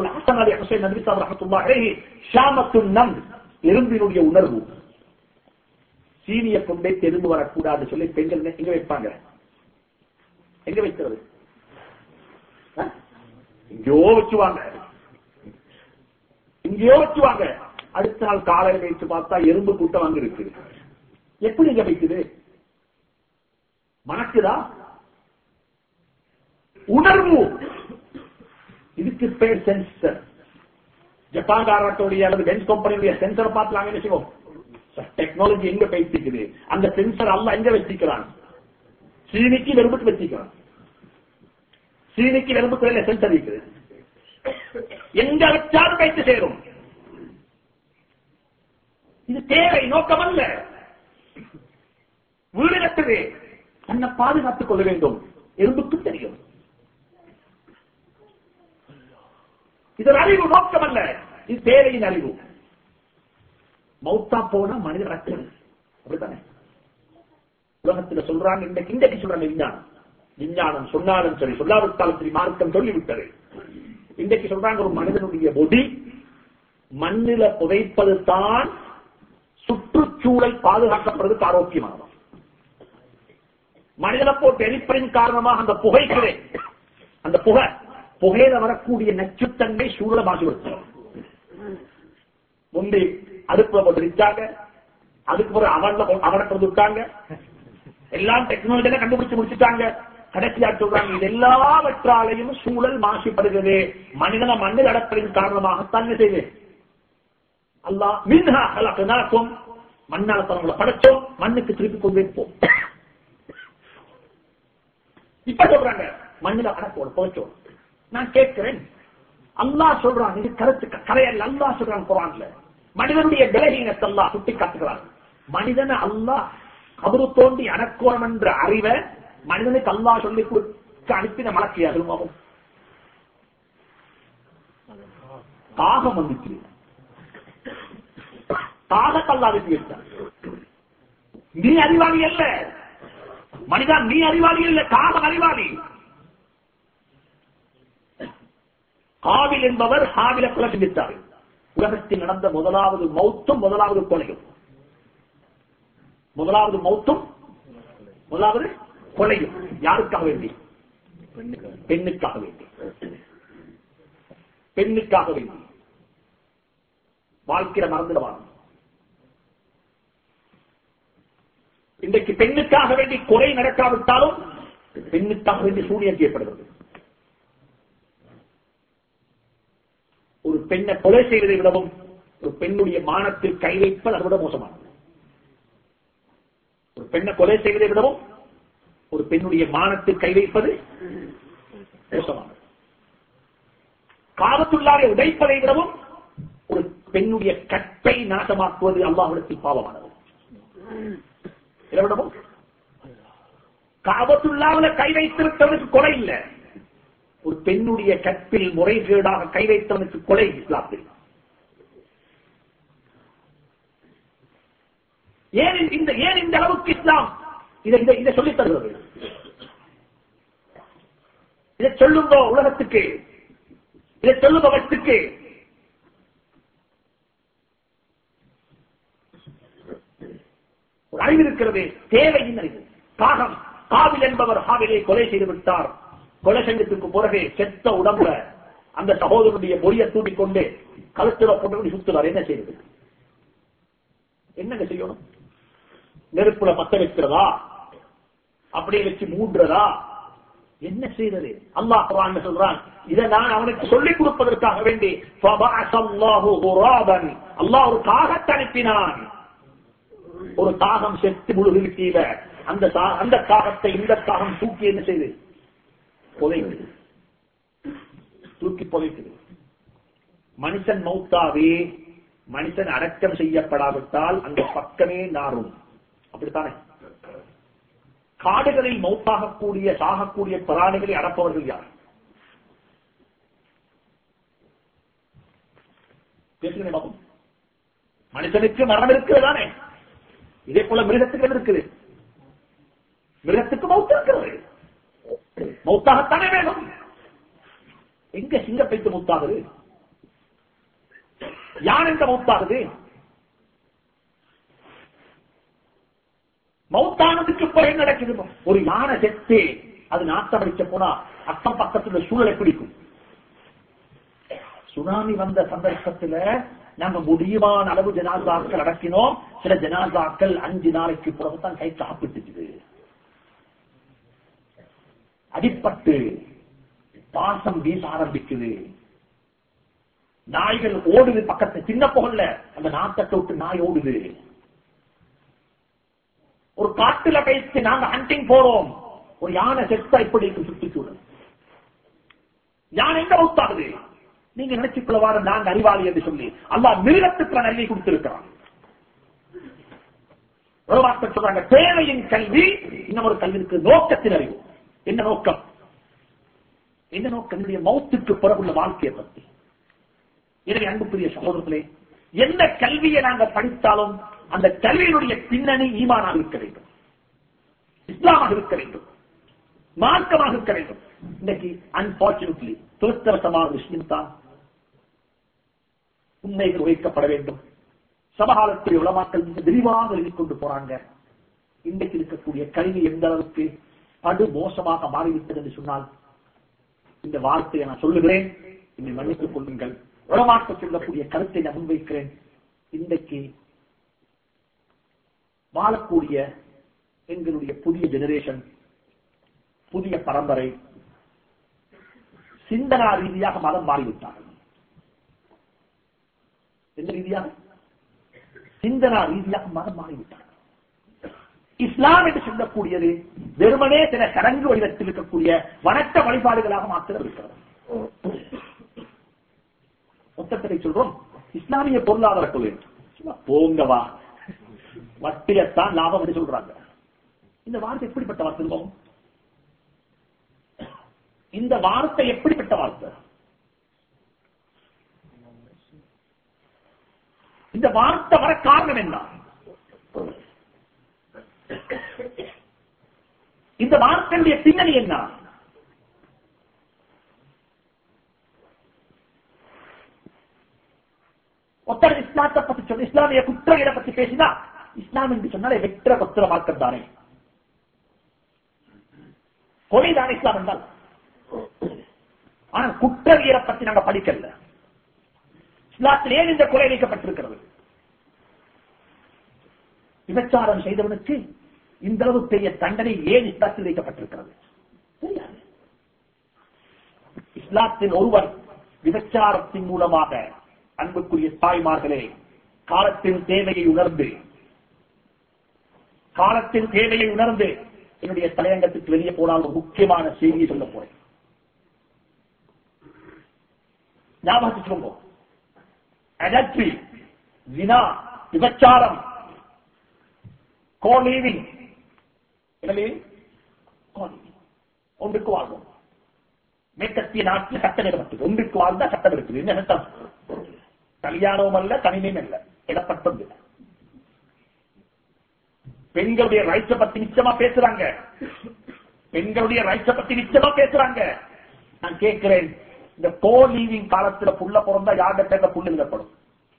எறும்பினுடைய உணர்வு சீனிய கொண்டே தெரும்பு வரக்கூடாது சொல்லி பெண்கள் எங்க வைப்பாங்க? எங்க வைக்கிறது? இங்கேயோ வச்சுவாங்க, இங்கேயோ வச்சுவாங்க. அடுத்த நாள் காலையில் வைத்து பார்த்தா எறும்பு கூட்டம் அங்க இருக்குது. எப்படி இங்க வைக்குது? மணக்குதா? உணர்வு. இதுக்கு பேர் சென்சர். ஜப்பான்காரத்துடைய அல்லது பென்ஸ் கம்பெனியுடைய சென்சர் பார்த்து நாங்க என்ன செய்வோம்? டெக்னாலஜி எங்க பேசிக்குது? அந்த சென்சர் அல்ல எங்க வச்சிக்கிறான்? சீனிக்கு வெறும்புக்கு வச்சிக்கிறான். சீனிக்கு வெறும்புக்கு சென்சர் இருக்குது. எங்க வச்சாலும் வைத்து சேரும். இது தேவை, நோக்கம் அல்ல. வீடு கட்டுது, தன்னை பாதுகாத்துக் கொள்ள வேண்டும். எறும்புக்கு தெரியும். இது அறிவு, நோக்கம் அல்ல. இது தேவையின் அறிவு. மௌத்தா போனா மனிதர் அச்சம். அப்படித்தானே உலகத்தில் சொல்றாங்க. இன்றைக்கு இன்றைக்கு சொல்றாங்க விஞ்ஞானம். விஞ்ஞானம் சொன்னாலும் சரி, சொல்லாவிட்டாலும் சரி, மார்க்கம் சொல்லிவிட்டது. இன்றைக்கு சொல்றாங்க ஒரு மனிதனுடைய பொடி மண்ணில புதைப்பது தான் சுற்றுச்சூழல் பாதுகாக்கப்படுறதுக்கு ஆரோக்கியமானது. மனிதனை போட்டு எரிப்பதின் காரணமாக அந்த புகைக்குதே, அந்த புகை புகையில வரக்கூடிய நச்சுத்தன்மை சூழலை மாசுபடுத்தும். முந்தி அடுப்புல போட்டு வச்சாங்க, அதுக்கு பிறகு அவன்ல அவனை கொடுத்துட்டாங்க, எல்லாம் டெக்னாலஜியில கண்டுபிடிச்சு முடிச்சுட்டாங்க. கடைசியா சொல்றாங்க இது எல்லாவற்றாலையும் சூழல் மாசுபடுகிறது. மனிதன மண்ணில் அடப்பதின் காரணமாகத்தான் செய்து அல்லாஹ் மின்ஹா ஹலக்னாக்கும், மண்ணால தனங்களை படைச்சோம், மண்ணுக்கு திருப்பி கொண்டு வைப்போம். இப்ப சொல்றாங்க மண்ணில அடப்போம் போச்சோம். நான் கேட்கிறேன், அல்லாஹ் சொல்றான் இது கருத்து கரையல்ல. அல்லாஹ் சொல்றான் குர்ஆன்ல மனிதனுடைய பலகீனத்தை அல்லாஹ் சுட்டி காட்டுகிறான். மனிதனை அல்லாஹ் கபரு தோண்டி அடக்கோணம் என்ற அறிவை மனிதனுக்கு அல்லாஹ் சொல்லி கொடுக்க அனுப்பின மலக்கியா திரும்பவும் காகம் வந்துச்சு. காகத்தை அல்லாஹ் அனுப்பி வைத்தார். நீ அறிவாளி அல்ல மனிதா, நீ அறிவாளி அல்ல, காகம் அறிவாளி. காவில் என்பவர் ஹாவில கொலை செஞ்சிட்டார். உலகத்தில் நடந்த முதலாவது மௌத்தும் முதலாவது கொலையும், முதலாவது மௌத்தும் முதலாவது கொலையும் யாருக்காக வேண்டி? பெண்ணுக்காக வேண்டி. பெண்ணுக்காக வேண்டி வாழ்க்கையில மறந்துடுவாங்க. இன்றைக்கு பெண்ணுக்காக வேண்டி கொலை நடக்காவிட்டாலும் பெண்ணுக்காக வேண்டி சூனியம் செய்யப்படுகிறது. ஒரு பெண்ணை கொலை செய்வதை விடவும் ஒரு பெண்ணுடைய மானத்தில் கை வைப்பது அதை விட மோசமானது. ஒரு பெண்ணை கொலை செய்வதை விடவும் ஒரு பெண்ணுடைய மானத்தில் கை வைப்பது மோசமானது. காபத்துல்லாவை உடைப்பதை விடவும் ஒரு பெண்ணுடைய கற்பை நாசமாக்குவது அல்லாஹ்விடத்தில் பாவமானது. விடவும் காபத்துல்லாவில் கை வைத்திருக்கிறதுக்கு கொலை இல்லை, ஒரு பெண்ணுடைய கற்பில் முறைகேடாக கை வைத்தவனுக்கு கொலை இஸ்லாத்தில். ஏன் இந்த ஏன் இந்த அளவுக்கு இஸ்லாம் இதை இதை சொல்லித் தருகிறது? இதை சொல்லுங்க உலகத்துக்கு, இதை சொல்லுபவற்றுக்கு. ஒரு அறிவு இருக்கிறது, தேவையின் அறிவு. காகம் காவில் என்பவர் ஹாவிலை கொலை செய்து விட்டார். கொலை செய்ததுக்கு பிறகு செத்த உடம்புல அந்த சகோதரனுடைய மொழியை தூண்டிக் கொண்டு கழுத்துல போட்டு சுத்துறார். என்ன செய்வது? என்னங்க செய்யணும்? நெருப்புல பத்த வைக்கிறதா, அப்படியே வச்சு மூடுறதா, என்ன செய்தது? அல்லாஹ் குர்ஆன்ல சொல்றான், இதை நான் அவனுக்கு சொல்லிக் கொடுப்பதற்காக வேண்டி அல்லாஹ் ஒரு காகத்தை அனுப்பினான். ஒரு காகம் செத்து முழுகு கீழ அந்த அந்த காகத்தை இந்த காகம் தூக்கி என்ன செய்து புதைக்குது, தூக்கி புதைக்குது. மனுஷன் மௌத்தாவே மனுஷன் அடக்கம் செய்யப்படாவிட்டால் அந்த பக்கமே நாரும். அப்படித்தானே? காடுகளில் மௌத்தாகக்கூடிய சாகக்கூடிய பிராணிகளை அடப்பவர்கள் யார்? பேசுகிறேன் பாப்போம். மனுஷனுக்கு மரணம் இருக்கிறதானே, இதே போல மிருகத்துக்கு இருக்குது. மிருகத்துக்கு மௌத்து இருக்கிறது, மௌத்தாகத்தானே வேணும். எங்க சிங்கப்பைத்து மௌத்தாகுது? யான் எங்க மௌத்தாகுது? மௌத்தானதுக்கு பிறகு நடக்குது. ஒரு யானை செத்து அது நாட்டம் அடிச்ச போனா அக்கம் பக்கத்துல சூழலை பிடிக்கும். சுனாமி வந்த சந்தர்ப்பத்துல நாங்க முடிவான அளவு ஜனாசாக்கள் அடக்கினோம். சில ஜனாசாக்கள் அஞ்சு நாளைக்கு பிறகுதான் கை சாப்பிட்டுச்சு. அடிப்பட்டு பாசம் வீச ஆரம்பிக்குது. நாய்கள் ஓடுது பக்கத்து. சின்ன புகழ்ல அந்த நாட்டத்தை விட்டு நாய் ஓடுது. ஒரு காட்டுல வைத்து நாங்க ஹண்டிங் போறோம். ஒரு யானை செத்தா இப்படி சுற்றுச்சூழல். யானை எங்க மௌத்தாகுது? நீங்க நினைச்சுக்கொள்ளவாறு நாங்க அறிவாளி என்று சொல்லி அல்லாஹ் மிருகத்துக்கு நல்லி கொடுத்திருக்கிறான். சொல்றாங்க தேவையின் கல்வி, இன்னொரு கல்விக்கு நோக்கத்தின் அறிவு. என்ன நோக்கம்? என்ன நோக்கம்? மௌத்துக்கு பிறகுள்ள வாழ்க்கையை பற்றி. எனவே அன்புக்குரிய சகோதரர்களே, எந்த கல்வியை நாங்கள் படித்தாலும் அந்த கல்வியினுடைய பின்னணி ஈமானாக இருக்க வேண்டும், இஸ்லாமாக இருக்க வேண்டும், மார்க்கமாக இருக்க வேண்டும். இன்னைக்கு அன்பார்ச்சுனேட்லி துரத்தவசமான விஷயம் தான். உண்மைகள் வைக்கப்பட வேண்டும். சமகாலத்தில் உலமாக்கள் விரிவாக எழுதி கொண்டு போறாங்க. இன்றைக்கு இருக்கக்கூடிய கல்வி எந்த அளவுக்கு படு மோசமாக மாறிவிட்டது என்று சொன்னால் இந்த வார்த்தையை நான் சொல்லுகிறேன், என்னை மன்னித்துக் கொள்ளுங்கள். உலமாக்கள் சொல்லக்கூடிய கருத்தை நான் முன்வைக்கிறேன். இன்றைக்கு வாழக்கூடிய எங்களுடைய புதிய ஜெனரேஷன், புதிய பரம்பரை சிந்தனா ரீதியாக மதம் மாறிவிட்டார்கள். எந்த ரீதியாக? சிந்தனா ரீதியாக மதம் மாறிவிட்டார்கள். இஸ்லாம் என்று சொல்லக்கூடியது வெறுமனே சில சடங்கு வடிவத்தில் இருக்கக்கூடிய வணக்க வழிபாடுகளாக மாத்திரம் இருக்கிறது. மொத்தத்தை சொல்றோம் இஸ்லாமிய பொருளாதார கொள்கை. போங்கவா, வட்டியத்தான் லாபம் என்று சொல்றாங்க. இந்த வார்த்தை எப்படிப்பட்ட வார்த்தை? இந்த வார்த்தை எப்படிப்பட்ட வார்த்தை? இந்த வார்த்தை வர காரணம் என்ன? இந்த வார்த்தையுடைய பின்னணி என்ன? ஒருத்தர் இஸ்லாத்தை பத்தி சொன்ன, இஸ்லாமிய குற்றங்களை பத்தி பேசினா, இஸ்லாம் என்று சொன்னாலே வெற்ற கொத்திர மார்க்கம் தானே, கொலைதானே இஸ்லாம் என்றால். ஆனா குற்றவியலை பத்தி நாங்க படிக்கல. இஸ்லாத்தில் ஏன் இந்த கொலை வைக்கப்பட்டிருக்கிறது? விபச்சாரம் செய்தவனுக்கு இந்த அளவு பெரிய தண்டனை ஏன் இஸ்லாத்தில் வைக்கப்பட்டிருக்கிறது தெரியாது. இஸ்லாத்தின் ஒருவர் விபச்சாரத்தின் மூலமாக, அன்புக்குரிய தாய்மார்களே, காலத்தின் தேவையை உணர்ந்து காலத்தின் தேவையை உணர்ந்து என்னுடைய தலையங்கத்துக்கு வெளியே போனால் ஒரு முக்கியமான செய்தியை சொல்ல போறேன். ஞாபகத்துக்கு அடற்றி ஜினா, விபச்சாரம், கோலீவிங், ஒன்றுக்கு வாழ்வோம். மேற்கத்திய நாட்டில் சட்டம் இடப்பட்டது. ஒன்றுக்கு வாழ்ந்தா சட்டம் இருக்குது. என்ன சட்டம்? கல்யாணமும் அல்ல, தனிமையும் அல்ல, இடப்பட்டது. பெண்களுடைய ரைட்ஸை பத்தி நிச்சயமா பேசுறாங்க. பெண்களுடைய ரைட்ஸை பத்தி நிச்சயமா பேசுறாங்க. நான் கேட்கிறேன், இந்த கோ லீவிங் காலத்துல புள்ள பிறந்தா யார்கிட்ட பேர்ல புள்ள எழுதப்படும்?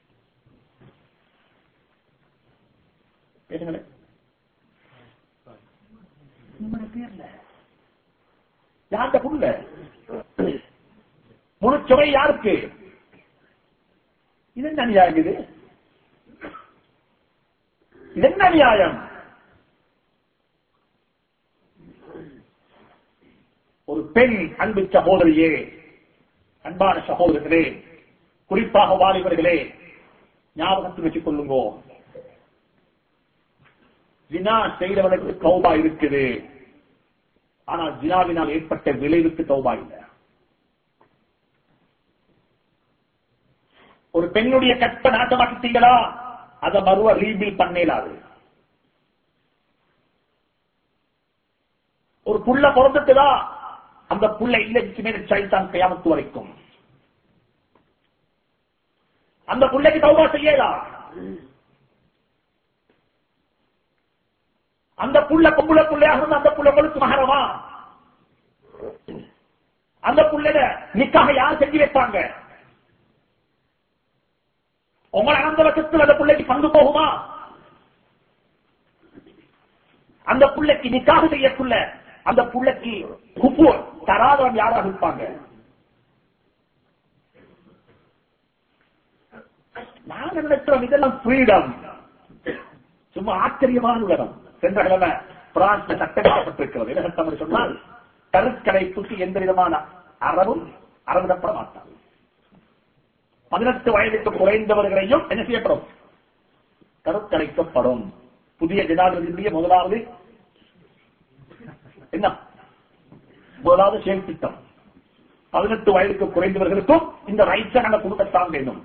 பேசுங்களேன். யார்கிட்ட புள்ள? முழுச்சுவை யாருக்கு? இது என்ன நியாயம்? இது இது என்ன நியாயம்? ஒரு பெண், அன்பு சகோதரியே, அன்பான சகோதரர்களே, குறிப்பாக வாலிபர்களே, ஞாபகத்தில் வச்சுக் கொள்ளுங்கோ, ஜினா செய்தவனுக்கு தௌபா இருக்குது. ஆனால் ஜினாவினால் ஏற்பட்ட விளைவுக்கு தௌபா இல்லை. ஒரு பெண்ணுடைய கற்ப நாட்டமாக்கிட்டீங்களா, அதை மறுவ ரீபில் பண்ணேலாது. ஒரு புள்ள பிறந்துட்டுதா, அந்த புள்ள இல்லைக்கு மேல சைத்தான் கியாமத்து வரைக்கும் அந்த புள்ளைக்கு தௌபா செய்யலாம். அந்த புள்ள பொம்புள்ள புள்ளையாக அந்த புள்ள கொழுத்து மகரமா? அந்த புள்ளைய நிக்காக யார் செஞ்சு வைப்பாங்க? உங்களை அனந்த பட்சத்தில் அந்த பிள்ளைக்கு பங்கு போகுமா? அந்த பிள்ளைக்கு நிக்காக செய்யக்குள்ள அந்த பிள்ளைக்கு குப்பு தராதவன் யாராக இருப்பாங்க? நாங்க நினைக்கிறோம் இதெல்லாம் ஃப்ரீடம். சும்மா ஆச்சரியமான உலகம். சென்ற கிழமை பிரான்ஸ்ல சட்டமிடப்பட்டிருக்கிறது. என்ன சட்டம் சொன்னால், கருக்கடைப்புக்கு எந்த விதமான அறவும் அறவிடப்பட மாட்டாங்க. பதினெட்டு வயதுக்கு குறைந்தவர்களையும் என்ன செய்யப்படும்? கருத்தடைக்கப்படும். புதிய ஜனாதிபதியுடைய முதலாவது என்ன? முதலாவது செயல் திட்டம். பதினெட்டு வயதுக்கு குறைந்தவர்களுக்கும் இந்த ரைட்ஸை நாங்கள் கொடுக்கத்தான் வேண்டும்.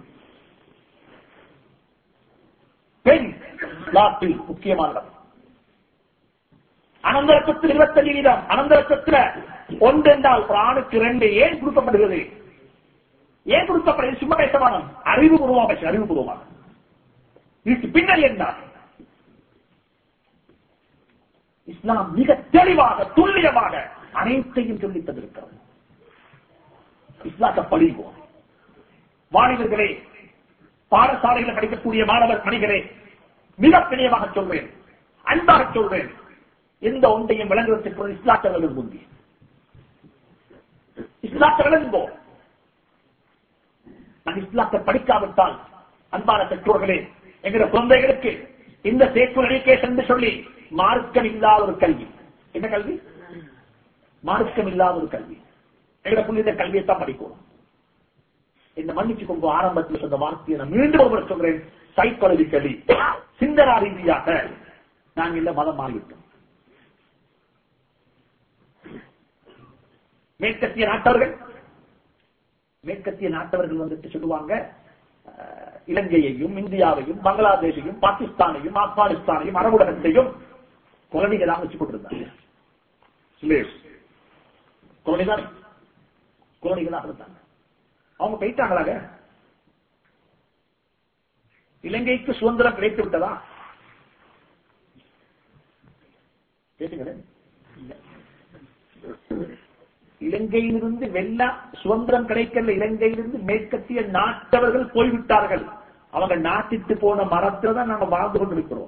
பெண் நாட்டில் முக்கியமானது. அனந்தரத்தில் இருபத்தஞ்சு வீதம், அனந்தரத்தில் ஒன்று என்றால் ஒரு ஆணுக்கு இரண்டு ஏன் கொடுக்கப்படுகிறது? ஏன் கொடுக்கப்படுகிறது? சும்மா பேசமான அறிவுபூர்வமாக பேச, அறிவுபூர்வமாக. இதுக்கு பின்னணி என்ன? இஸ்லாம் மிக தெளிவாக துல்லியமாக அனைத்தையும் சொல்லித் தந்திருக்கிறது. இஸ்லாத்தை படிப்போம். மாணவர்களே, பாடசாலையில் படிக்கக்கூடிய மாணவர் பணிகளே, மிக பிணையமாக சொல்வேன், அன்பாக சொல்வேன், எந்த ஒன்றையும் விளங்குவதற்கு இஸ்லாத்தை விளங்கும் முந்தி இஸ்லாத்தை விளங்குவோம். நான் இஸ்லாத்தை படிக்காவிட்டால், அன்பான பெற்றோர்களே, எங்களுடைய குழந்தைகளுக்கு இந்த சேக்குலர் எஜுகேஷன் என்று சொல்லி மார்க்கம் இல்லாத ஒரு கல்வி. என்ன கல்வி? மார்க்கம் இல்லாத ஒரு கல்வி. எங்களுடைய புள்ளிய கல்வியைத்தான் படிக்கணும். இந்த மன்னிச்சு கொண்டு ஆரம்பத்தில் சொன்ன வார்த்தையை நான் மீண்டும் ஒருவர் சொல்றேன். சைக்காலஜிக்கலி, சிந்தனா ரீதியாக நாங்கள் இல்ல மதம் மாறிவிட்டோம். மேற்கத்திய நாட்டவர்கள் மேற்கத்திய நாட்டவர்கள் வந்துட்டு சொல்லுவாங்க, இலங்கையையும் இந்தியாவையும் பங்களாதேஷையும் பாகிஸ்தானையும் ஆப்கானிஸ்தானையும் அரபுடகத்தையும் குழந்தைகளாக வச்சு கொண்டிருந்தாங்க. குழந்தைகளாக இருந்தாங்க. அவங்க போயிட்டாங்களாக? இலங்கைக்கு சுதந்திரம் கிடைத்து விட்டதா? கேட்டுங்களேன். இலங்கையிலிருந்து வெள்ள சுதந்திரம் கிடைக்கல. இலங்கையிலிருந்து மேற்கத்திய நாட்டவர்கள் போய்விட்டார்கள். அவங்க நாட்டிட்டு போன மரத்தில் தான் நாங்கள் வாழ்ந்து கொண்டிருக்கிறோம்.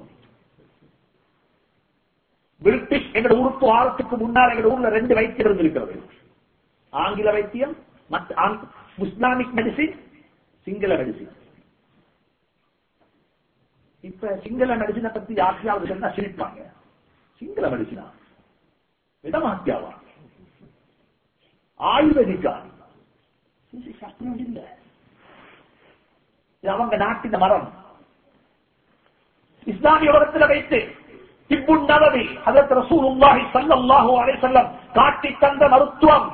பிரிட்டிஷ் எங்க ஊருக்கு வாரத்துக்கு முன்னால் எங்க ஊர்ல ரெண்டு வைத்தியம் இருந்திருக்கிறது. ஆங்கில வைத்தியம், இஸ்லாமிக் மெடிசின், சிங்கள மெடிசின். இப்ப சிங்கள மெடிசினை பத்தி யாருக்காவது சொன்னா சிரிப்பாங்க. சிங்கள மெடிசினா, இடமாத்தியாவா, ஆயுர்வேதிக்கா, இல்ல. அவங்க நாட்டின் மரம். இஸ்லாமிய உலகத்தில் வைத்து திப்புன் நபவி ஹஜ்ரத் ரசூலுல்லாஹி ஸல்லல்லாஹு அலைஹி வஸல்லம் காட்டி தந்த மருத்துவம்.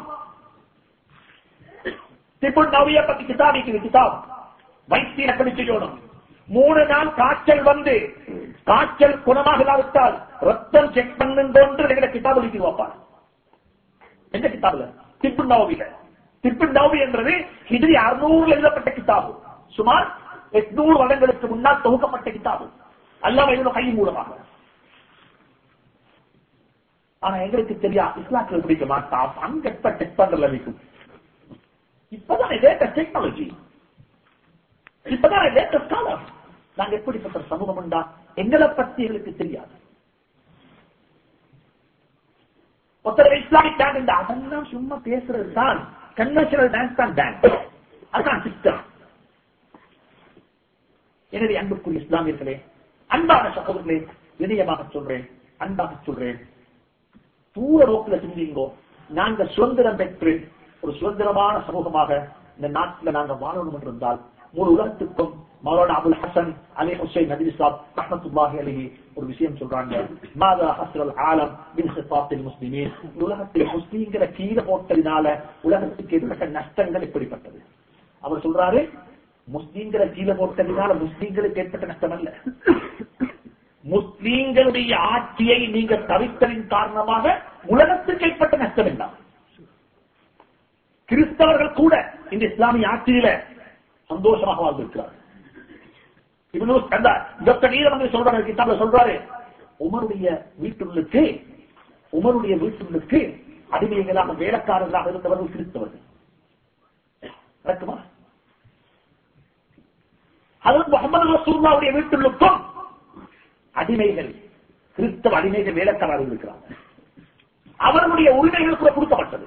திப்புன் நபவியை பத்தி கிதாபிக்கு கிதாப் வைத்தியம் எப்படி செய்யணும். மூணு நாள் காய்ச்சல் வந்து காய்ச்சல் குணமாக இல்லாவிட்டால் ரத்தம் செக் பண்ணுங்க கிதாப் எழுதி வைப்பார். எந்த கிதாபுல? திப்புன் நபவில. திப்புன் நபவி என்றது ஹிஜ்ரி அறுநூறுல எழுதப்பட்ட கிதாபு. சுமார் எட்நூறு வருடங்களுக்கு முன்னால் தொகுக்கப்பட்ட கிதாபு. அல்லாஹ் எழுத கை மூலமாக. ஆனா எங்களுக்கு தெரியா இஸ்லாத்தில் பிடிக்க மாட்டான். அங்க டெஸ்ட் பண்றதுல வைக்கும். இப்பதான் லேட்டஸ்ட் டெக்னாலஜி, இப்பதான் லேட்டஸ்ட் காலம். நாங்க எப்படிப்பட்ட சமூகம் உண்டா எங்களை பத்தி எங்களுக்கு தெரியாது. ஒருத்தர் இஸ்லாமிக் டான்ஸ் அதெல்லாம் சும்மா பேசுறது தான். கன்வென்ஷனல் டான்ஸ் தான் டான்ஸ், அதுதான் சிஸ்டம். எனவே அன்புக்குரிய இஸ்லாமியர்களே, அன்பான சகோதரர்களே, இணையமாக சொல்றேன், அன்பாக சொல்றேன், தூர நோக்கில சிந்திங்கோ. நாங்க சுதந்திரம் பெற்று ஒரு சுதந்திரமான சமூகமாக இந்த நாட்டில் நாங்கள் வாழணும் என்றிருந்தால் முழு உலகத்துக்கும் மௌலானா அபுல் ஹசன் அலி ஹுசைன் நபி சாப் ரஹ்மத்துல்லாஹி அலைஹி ஒரு விஷயம் சொல்றாங்க. மாதா ஹஸ்ரல் ஆலம் பின் ஹிஃபாத்தில் முஸ்லிமீன். உலகத்தில் முஸ்லீம்களை கீழே போட்டதினால உலகத்துக்கு ஏற்பட்ட நஷ்டங்கள் எப்படிப்பட்டது? அவர் சொல்றாரு, முஸ்லீம்களை கீழே போட்டதினால முஸ்லீம்களுக்கு ஏற்பட்ட நஷ்டம் அல்ல, முஸ்லீம்களுடைய ஆட்சியை நீங்க தவிர்த்ததின் காரணமாக உலகத்துக்கு ஏற்பட்ட நஷ்டம் என்ன? கிறிஸ்தவர்கள் கூட இந்த இஸ்லாமிய ஆட்சியில சந்தோஷமாக வாழ்ந்திருக்கிறார்கள். சொல்றாரு, சொல்றாரு உமருடைய வீட்டுள்ளுக்கு உமருடைய வீட்டுள்ளுக்கு அடிமைகளாக வேலைக்காரர்களாக இருந்தவர்கள் கிறிஸ்தவர்கள். நடக்குமா? ஹஜ்ரத் முஹம்மது ரசூலுல்லாஹ்வுடைய வீட்டுள்ளுக்கும் அடிமைகள், கிறிஸ்தவ அடிமைகள் வேலைக்காரர்கள் இருக்கிறாங்க. அவர்களுடைய உரிமைகள் கூட கொடுக்கப்பட்டது.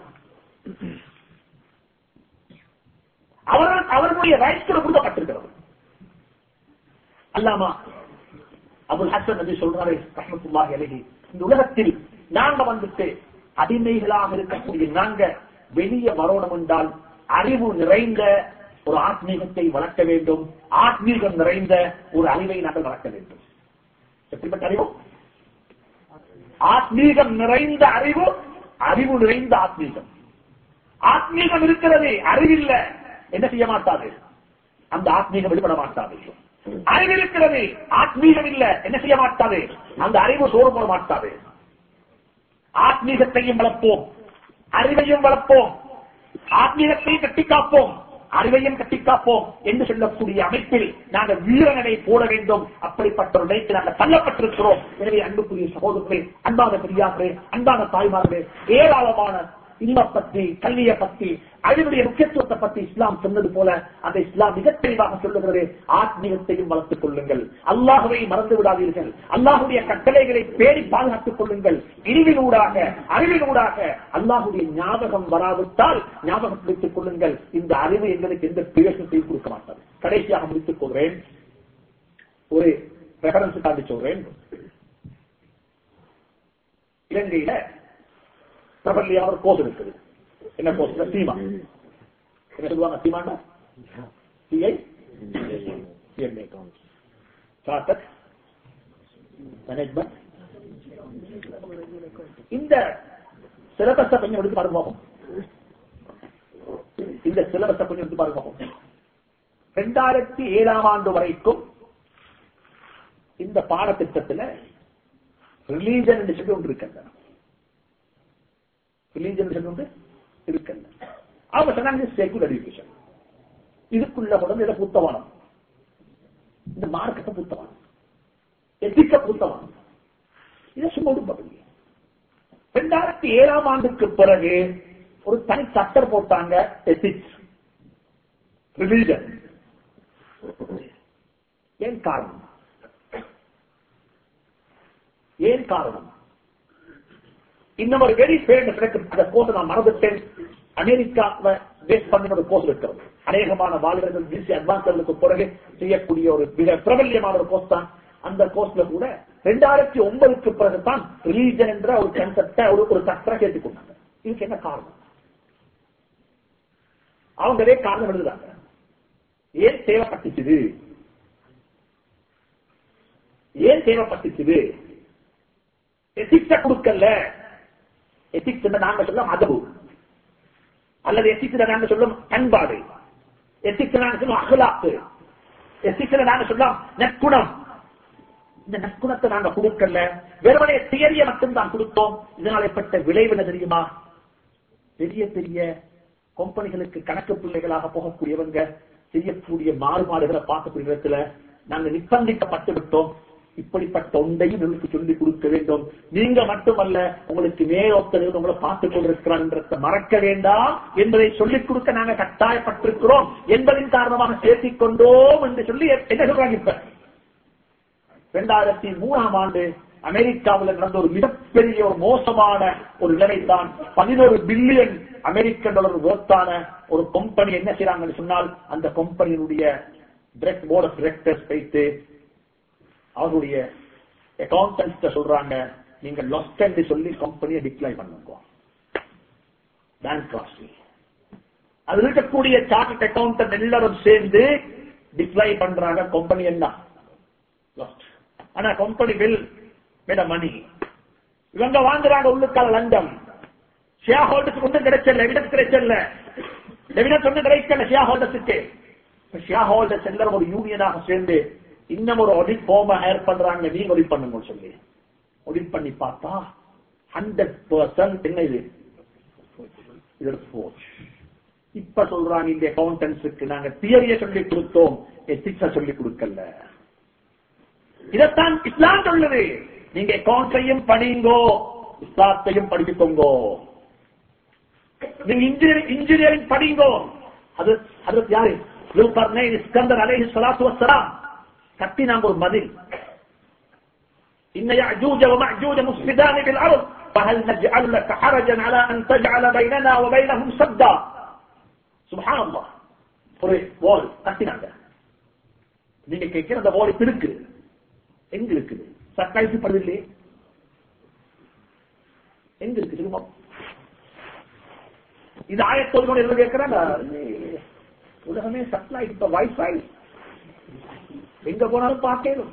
அவர்கள் அவர்களுடைய ரைட்ஸ் கூட கொடுக்கப்பட்டிருக்கிறது. அல்லாமா அபுல் ஹசன் நபி சொல்றாரு ரஹ்மத்துல்லாஹி அலைஹி, இந்த உலகத்தில் நாங்க வந்துட்டு அடிமைகளாக இருக்கக்கூடிய நாங்க வெளியே வரணும் என்றால் அறிவு நிறைந்த ஒரு ஆத்மீகத்தை வளர்க்க வேண்டும். ஆத்மீகம் நிறைந்த ஒரு அறிவை நாங்கள் வளர்க்க வேண்டும். எப்படிப்பட்ட அறிவு? ஆத்மீகம் நிறைந்த அறிவு, அறிவு நிறைந்த ஆத்மீகம். ஆத்மீகம் இருக்கிறது, அறிவில்ல, என்ன செய்ய மாட்டாது? அந்த ஆத்மீகம் வெளிப்பட மாட்டாது. அறிவு இருக்கிறது, ஆத்மீகம் இல்ல, என்ன செய்ய மாட்டாது? அந்த அறிவு சோறு போட மாட்டாது. ஆத்மீகத்தையும் வளர்ப்போம், அறிவையும் வளர்ப்போம், ஆத்மீகத்தையும் கட்டி காப்போம், அறிவையும் கட்டி காப்போம் என்று சொல்லக்கூடிய அமைப்பில் நாங்கள் வீரனை போட வேண்டும். அப்படிப்பட்ட ஒரு நிலைக்கு நாங்கள் தள்ளப்பட்டிருக்கிறோம். எனவே அன்புக்குரிய சகோதரர்களே, அன்பான பெரியார்களே, அன்பான தாய்மார்களே, ஏராளமான இன்ப பற்றி, கல்வியை பற்றி, அறிவுடைய முக்கியத்துவத்தை பற்றி இஸ்லாம் சொன்னது போல அந்த இஸ்லாம் மிக தெளிவாக சொல்லுகிறது. ஆத்மீகத்தையும் வளர்த்துக் கொள்ளுங்கள், அல்லாஹுவை மறந்து விடாதீர்கள், அல்லாஹுடைய கட்டளைகளை பேணி பாதுகாத்துக் கொள்ளுங்கள். இழிவினூடாக, அறிவினூடாக அல்லாஹுடைய ஞாபகம் வராவிட்டால் ஞாபகம் வைத்துக் கொள்ளுங்கள். இந்த அறிவு எங்களுக்கு எந்த பிரயோஜனத்தையும் கொடுக்க மாட்டாது. கடைசியாக முடித்துக் கொள்கிறேன், ஒரு ரெஃபரன்ஸ் காண்டி சொல்றேன். இலங்கையில பிரபல்யான ஒரு கோர்ஸ் இருக்குது. என்ன கோர்ஸ்? சீமா. என்ன சொல்லுவாங்க சீமாண்டா? CI charter management. இந்த சிலபஸை கொஞ்சம் எடுத்து பாருங்க. இந்த சிலபஸை கொஞ்சம் எடுத்து பாருங்க. இரண்டாயிரத்தி ஏழாம் ஆண்டு வரைக்கும் இந்த பாடத்திட்டத்தில் ரிலீஜன் என்று சொல்லி ஒன்று இருக்கின்றன. செகுலர் எஜுகேஷன் இதுக்குள்ள கூட புத்தவானம், இந்த மார்க்கத்தை புத்தவானம், எத்திக்க புத்தவானம், இதை சும்மா பகுதி. இரண்டாயிரத்தி ஏழாம் ஆண்டுக்கு பிறகு ஒரு தனி சட்டர் போட்டாங்க, எத்திக்ஸ், ரிலீஜன். ஏன் காரணம்? ஏன் காரணம்? இன்னும் ஒரு வெரி ஃபேமஸ் அந்த கோர்ஸ் நான் மறந்துட்டேன். அமெரிக்காவை பேஸ் பண்ணி ஒரு கோர்ஸ் இருக்கிறது. அநேகமான வாலிபர்கள் பிசி அட்வான்ஸ்களுக்கு பிறகு செய்யக்கூடிய ஒரு மிக பிரபல்யமான ஒரு கோர்ஸ் தான். அந்த கோர்ஸ்ல கூட ரெண்டாயிரத்தி ஒன்பதுக்கு பிறகுதான் ரிலீஜன் என்ற ஒரு கன்செப்ட ஒரு ஒரு சட்டரை சேர்த்துக்கொண்டாங்க. இதுக்கு என்ன காரணம்? அவங்களே காரணம் எழுதுறாங்க. ஏன் தேவைப்பட்டுச்சு? ஏன் தேவைப்பட்டுச்சு? எத்திக்ஸ கொடுக்கல. எத்திக்ஸ் நாங்க சொல்ல மதபு அல்லது எத்திக்ஸ் நாங்க சொல்லும் பண்பாடு, எத்திக்ஸ் நாங்க சொல்லும் அகலாக்கு, எத்திக்ஸ் நாங்க சொல்லலாம் நற்குணம். இந்த நற்குணத்தை நாங்க கொடுக்கல, வெறுமனே தியரிய மட்டும்தான் கொடுத்தோம். இதனால் ஏற்பட்ட விளைவு என்ன தெரியுமா? பெரிய பெரிய கம்பெனிகளுக்கு கணக்கு பிள்ளைகளாக போகக்கூடியவங்க செய்யக்கூடிய மாறுபாடுகளை பார்க்கக்கூடிய இடத்துல நாங்க நிர்பந்திக்கப்பட்டு விட்டோம். இப்படிப்பட்ட ஒன்றையும் உங்களுக்கு சொல்லிக் கொடுக்க வேண்டும். நீங்க மட்டுமல்ல, உங்களுக்கு மேலோத்தர் உங்களை பார்த்துக் கொண்டிருக்கிறார் மறக்க வேண்டாம் என்பதை சொல்லிக் கொடுக்க நாங்க கட்டாயப்பட்டிருக்கிறோம் என்பதன் காரணமாக சேர்த்திக் கொண்டோம் என்று சொல்லி என்ன சொல்றாங்க. இப்ப இரண்டாயிரத்தி மூணாம் ஆண்டு அமெரிக்காவில் நடந்த ஒரு மிகப்பெரிய ஒரு மோசமான ஒரு நிலைமைத்தான். பதினோரு பில்லியன் அமெரிக்க டாலர் ஒர்த்தான ஒரு கம்பெனி என்ன செய்யறாங்கன்னு சொன்னால், அந்த கம்பெனியினுடைய டைரக்ட் போர்ட் ஆஃப் டைரக்டர்ஸ் வைத்து அவருடைய அக்கௌண்டன்ட் சொல்றாங்க, நீங்க லாஸ்ட் என்று சொல்லி கம்பெனியை டிக்ளைன் பண்ணுங்க. பேங்க் காஸ்ட்லி அது இருக்கக்கூடிய சார்ட்டர்ட் அக்கௌண்டன்ட் எல்லாரும் சேர்ந்து டிக்ளைன் பண்றாங்க கம்பெனி என்ன லாஸ்ட். ஆனா கம்பெனி வில் மேட மணி இவங்க வாங்குறாங்க. உள்ளுக்கால லண்டம் ஷேர் ஹோல்டர்ஸ் ஒன்றும் கிடைச்சல, எவிடன்ஸ் கிடைச்சல, எவிடன்ஸ் ஒன்றும் கிடைக்கல ஷேர் ஹோல்டர்ஸுக்கு. ஷேர் ஹோல்டர்ஸ் எல்லாரும் ஒரு யூனியனாக சேர்ந்து இன்னும் ஒரு ஆடிட் ஃபார்ம் ஹையர் பண்றாங்க. நீங்க ஆடிட் பண்ணுங்க சொல்லி ஆடிட் பண்ணி பார்த்தா ஹண்ட்ரட் பெர்சென்ட் என்ன இது இப்ப சொல்றாங்க, இந்த அக்கௌண்டன்ஸுக்கு நாங்க தியரிய சொல்லி கொடுத்தோம், எத்திக்ஸ சொல்லி கொடுக்கல. இதத்தான் இஸ்லாம் சொல்லுது. நீங்க அக்கௌண்ட்ஸையும் படிங்கோ, இஸ்லாத்தையும் படிச்சுக்கோங்கோ. நீங்க இன்ஜினியரிங் இன்ஜினியரிங் படிங்கோ. அது அது யாரு? இஸ்கந்தர் அலைஹி ஸலாத்து வஸ்ஸலாம் கட்டி நாங்க ஒரு மதில். இன்ன يأجوج ومأجوج مفسدان في الأرض فهل نجعل لك حرجا على أن تجعل بيننا وبينهم سدا. سبحان الله. ஒரு வால் கட்டினாங்க. நீங்க கேட்கிற அந்த வால் இப்ப இருக்கு, எங்க இருக்குது? சர்க்காய்ச்சி படுதில்லையே, எங்க இருக்கு தெரியுமா? இது ஆயத்தோடு என்ன கேட்கிறாங்க, உலகமே சப்ளை இப்ப வைஃபை எங்க போனாலும் பார்க்கணும்.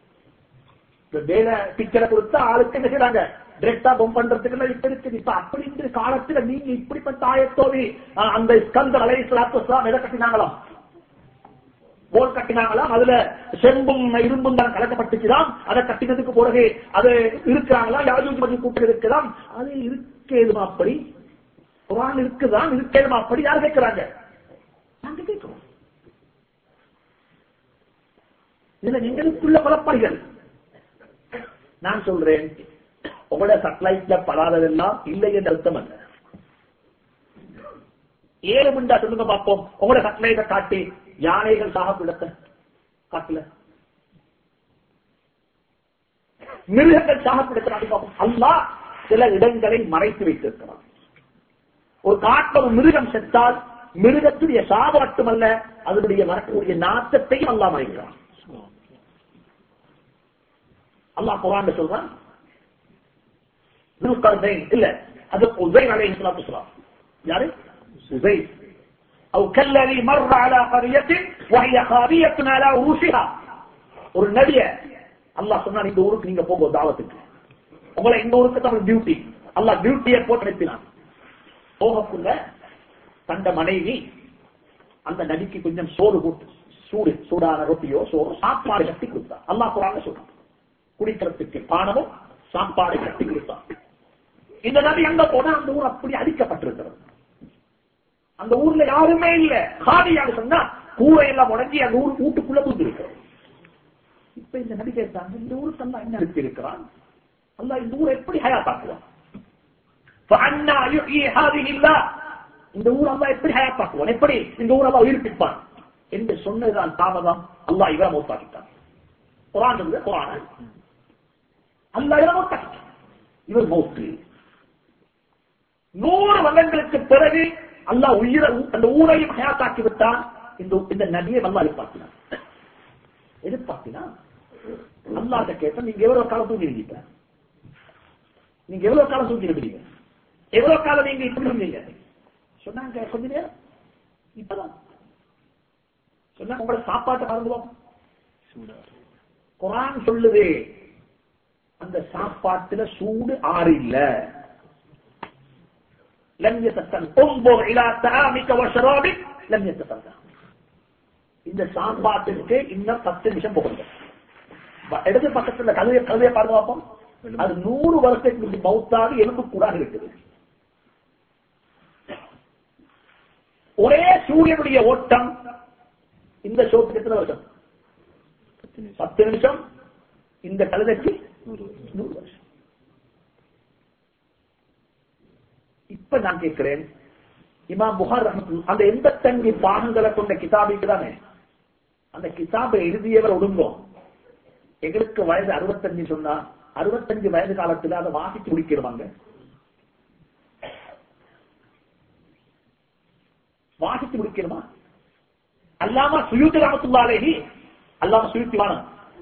பிக்சரை கொடுத்தா ஆளுக்கு என்ன செய்யறாங்க, டிரெக்டா பொம் பண்றதுக்கு இப்ப இருக்குது. இப்ப அப்படிங்கிற காலத்துல நீங்க இப்படிப்பட்ட ஆயத்தோவி அந்த இஸ்கந்தர் அலைஹிஸ்ஸலாத்து வஸ்ஸலாம் எதை கட்டினாங்களாம்? போல் கட்டினாங்களாம். அதுல செம்பும் இரும்பும் தான் கலக்கப்பட்டுச்சுதான். அதை கட்டினதுக்கு பிறகு அது இருக்கிறாங்களா, யாஜூஜ் மஜூஜ் கூட்டம் இருக்கலாம். அது இருக்கேதுமா? அப்படி குர்ஆன் இருக்குதான், இருக்கேதுமா? அப்படி யார் கேட்கிறாங்க? நாங்க கேட்கிறோம். இதுல நீங்களுக்குள்ள குழப்பங்கள். நான் சொல்றேன், உங்களோட சட்டலைட்ல படாததெல்லாம் இல்லை என்ற அர்த்தம் அல்ல. ஏழு முண்டா சொல்லுங்க பார்ப்போம். உங்களோட சட்டலைட்டை காட்டி யானைகள் சாகப்பிடத்த காட்டல, மிருகங்கள் சாகப்பிடத்த காட்டி பார்ப்போம். அல்லாஹ் சில இடங்களை மறைத்து வைத்திருக்கிறான். ஒரு காட்டில் ஒரு மிருகம் செத்தால் மிருகத்துடைய சாபம் மட்டுமல்ல, அதனுடைய வரக்கூடிய நாட்டத்தையும் அல்லாஹ் மறைக்கிறான். அல்லாஹ் குர்ஆன்ல சொல்றான், இல்ல அது உஸைர் அலைஹிஸ்ஸலாத்து வஸ்ஸலாம். யாரு? உஸைர். أو كالذي مر على قرية وهي خاوية على عروشها. ஒரு நபிய அல்லாஹ் சொன்னா, இந்த ஊருக்கு நீங்க போங்க தாவத்துக்கு, உங்களை இந்த ஊருக்கு தான் டியூட்டி. அல்லாஹ் டியூட்டியை போட்டு அனுப்பினான். போகக்குள்ள தந்த மனைவி அந்த நபிக்கு கொஞ்சம் சோறு போட்டு, சூடு சூடான ரொட்டியோ சோறு சாப்பாடு கட்டி கொடுத்தான். அல்லாஹ் குர்ஆன்ல சொல்றான், குடிக்கிறதுக்கு பானமும் சாப்பாடு கட்டி கொடுத்தான். இந்த நபி அங்க போனா அந்த ஊர் அப்படி அடிக்கப்பட்டிருக்கிறது. அந்த ஊர்ல யாருமே இல்ல, காலியாக சொன்னா கூரை எல்லாம் உடஞ்சி அந்த ஊர் வீட்டுக்குள்ள புந்து இருக்கிறோம். இப்ப இந்த நபி கேட்டாங்க, இந்த ஊருக்கு அல்லா என்ன இருக்கு இருக்கிறான்? அல்லா இந்த ஊரை எப்படி ஹயாத்தாக்குவான்? இந்த ஊர் அல்லா எப்படி ஹயாத்தாக்குவான்? எப்படி இந்த ஊர் அல்லா உயிர்ப்பிப்பான் என்று சொன்னதுதான் தாமதம். அல்லா இவரை மௌத்தாக்கிட்டான். குர்ஆன் சொல்லுது, குர்ஆன் அல்லா இவரை மௌத்தாக்கிட்டான். இவர் மௌத்து. நூறு வருடங்களுக்கு பிறகு அல்லாஹ் உயிரை அந்த ஊரையும் ஹயாத்தாக்கி விட்டான். இந்த நபியை அல்லாஹ் எதிர்பார்க்கிறான். எதிர்பார்த்தினா அல்லாஹ்ட்ட கேட்டா நீங்க எவ்வளவு காலம் தூங்கி இருக்கீங்க, நீங்க எவ்வளவு காலம் தூங்கி இருக்கிறீங்க, எவ்வளவு காலம் நீங்க இப்படி இருந்தீங்க சொன்னாங்க. கொஞ்ச நேரம் இப்பதான் சொன்னா உங்களோட சாப்பாட்டை மறந்துவோம். குர்ஆன் சொல்லுது அந்த சாப்பாட்டுல சூடு ஆறு இல்ல. லன் யதசன் உம்புர் இலா தஆமிக வ ஷராபிக் லன் யதசன். இந்த சாப்பாட்டுக்கு இன்னும் பத்து நிமிஷம் போகுங்க. இடது பக்கத்துல கழுதைய கழுதைய பாருங்க பார்ப்போம். அது நூறு வருஷத்துக்கு மௌத்தாகி எலும்பு கூட இருக்குது. ஒரே சூரியனுடைய ஓட்டம் இந்த ஷோட்டுக்கு எத்தனை வருஷம்? பத்து நிமிஷம். இந்த கழுதைக்கு நூறு வருஷம். இப்ப நான் கேட்கிறேன், இமாம் புகார் ரஹ்மத்துல்லாஹி அந்த எண்பத்தஞ்சு பாகங்களை கொண்ட கிதாபுக்கு தானே அந்த கிதாபை எழுதியவர் ஒடுங்கும். எங்களுக்கு வயது அறுபத்தஞ்சு சொன்னா அறுபத்தஞ்சு வயது காலத்துல அதை வாசித்து முடிக்கிறவாங்க, வாசித்து முடிக்கிறமா? அல்லாமா சுயூத்தி ரஹ்மத்துல்லாஹி அலைஹி, அல்லாமா சுயூத்திவான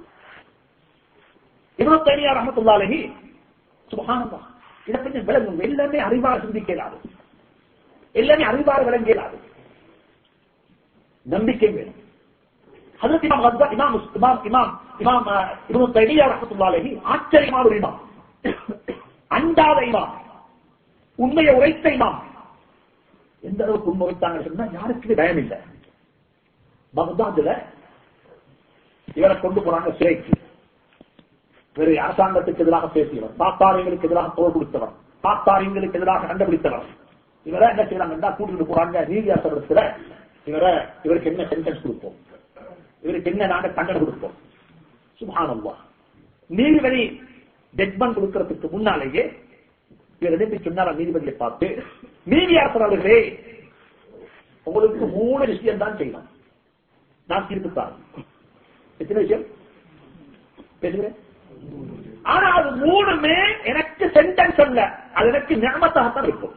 இப்னு தய்மிய்யா ரஹ்மத்துல்லாஹி அலைஹி, சுப்ஹானல்லாஹ், இதை கொஞ்சம் விளங்கும். எல்லாமே அறிவார் சிந்திக்கிறாரு, எல்லாமே அறிவார் விளங்கியலாது, நம்பிக்கை வேணும். ஹஜ்ரத் இமாம் கஸ்ஸாலி இமாம் இமாம் இமாம் இமாம் இப்னு தய்மிய்யா ரஹ்மத்துல்லாஹி அலைஹி ஆச்சரியமான ஒரு இமாம், அண்டாத இமாம், உண்மையை உரைத்த இமாம். எந்த அளவுக்கு உண்மை உரைத்தாங்க சொன்னா யாருக்கு பயம் இல்லை. பக்தாதுல இவரை கொண்டு போறாங்க சிறைக்கு. வேறு அரசாங்கத்துக்கு எதிராக பேசியவர், பாத்தாரியங்களுக்கு எதிராக போர் கொடுத்தவர், பாத்தாரியங்களுக்கு எதிராக கண்டுபிடித்தவர். இவரை என்ன செய்யறாங்க, கூட்டிட்டு போறாங்க நீதியாசனத்துல. இவரை இவருக்கு என்ன சென்டென்ஸ் கொடுப்போம், இவருக்கு என்ன நாங்க தண்டனை கொடுப்போம். சுப்ஹானல்லாஹ், நீதிபதி ஜட்மெண்ட் கொடுக்கறதுக்கு முன்னாலேயே இவர் எழுப்பி சொன்னார் நீதிபதியை பார்த்து, நீதியாசர் அவர்களே உங்களுக்கு மூணு விஷயம் தான் செய்யலாம், நான் தீர்ப்புத்தான். எத்தனை விஷயம் பேசுகிறேன்? ஆனா அது மூணுமே எனக்கு சென்டென்ஸ் அல்ல, அது எனக்கு நியமத்தாகத்தான் இருக்கும்.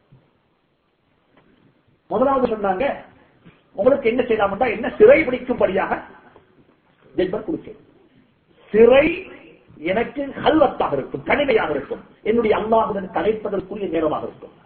முதலாவது சொன்னாங்க, உங்களுக்கு என்ன செய்யலாம்டா, என்ன சிறை பிடிக்கும்படியாக ஜட்மெண்ட் கொடுக்க. சிறை எனக்கு ஹல்வத்தாக இருக்கும், கனிமையாக இருக்கும், என்னுடைய அல்லாஹுடன் கலைப்பதற்குரிய நேரமாக இருக்கும்.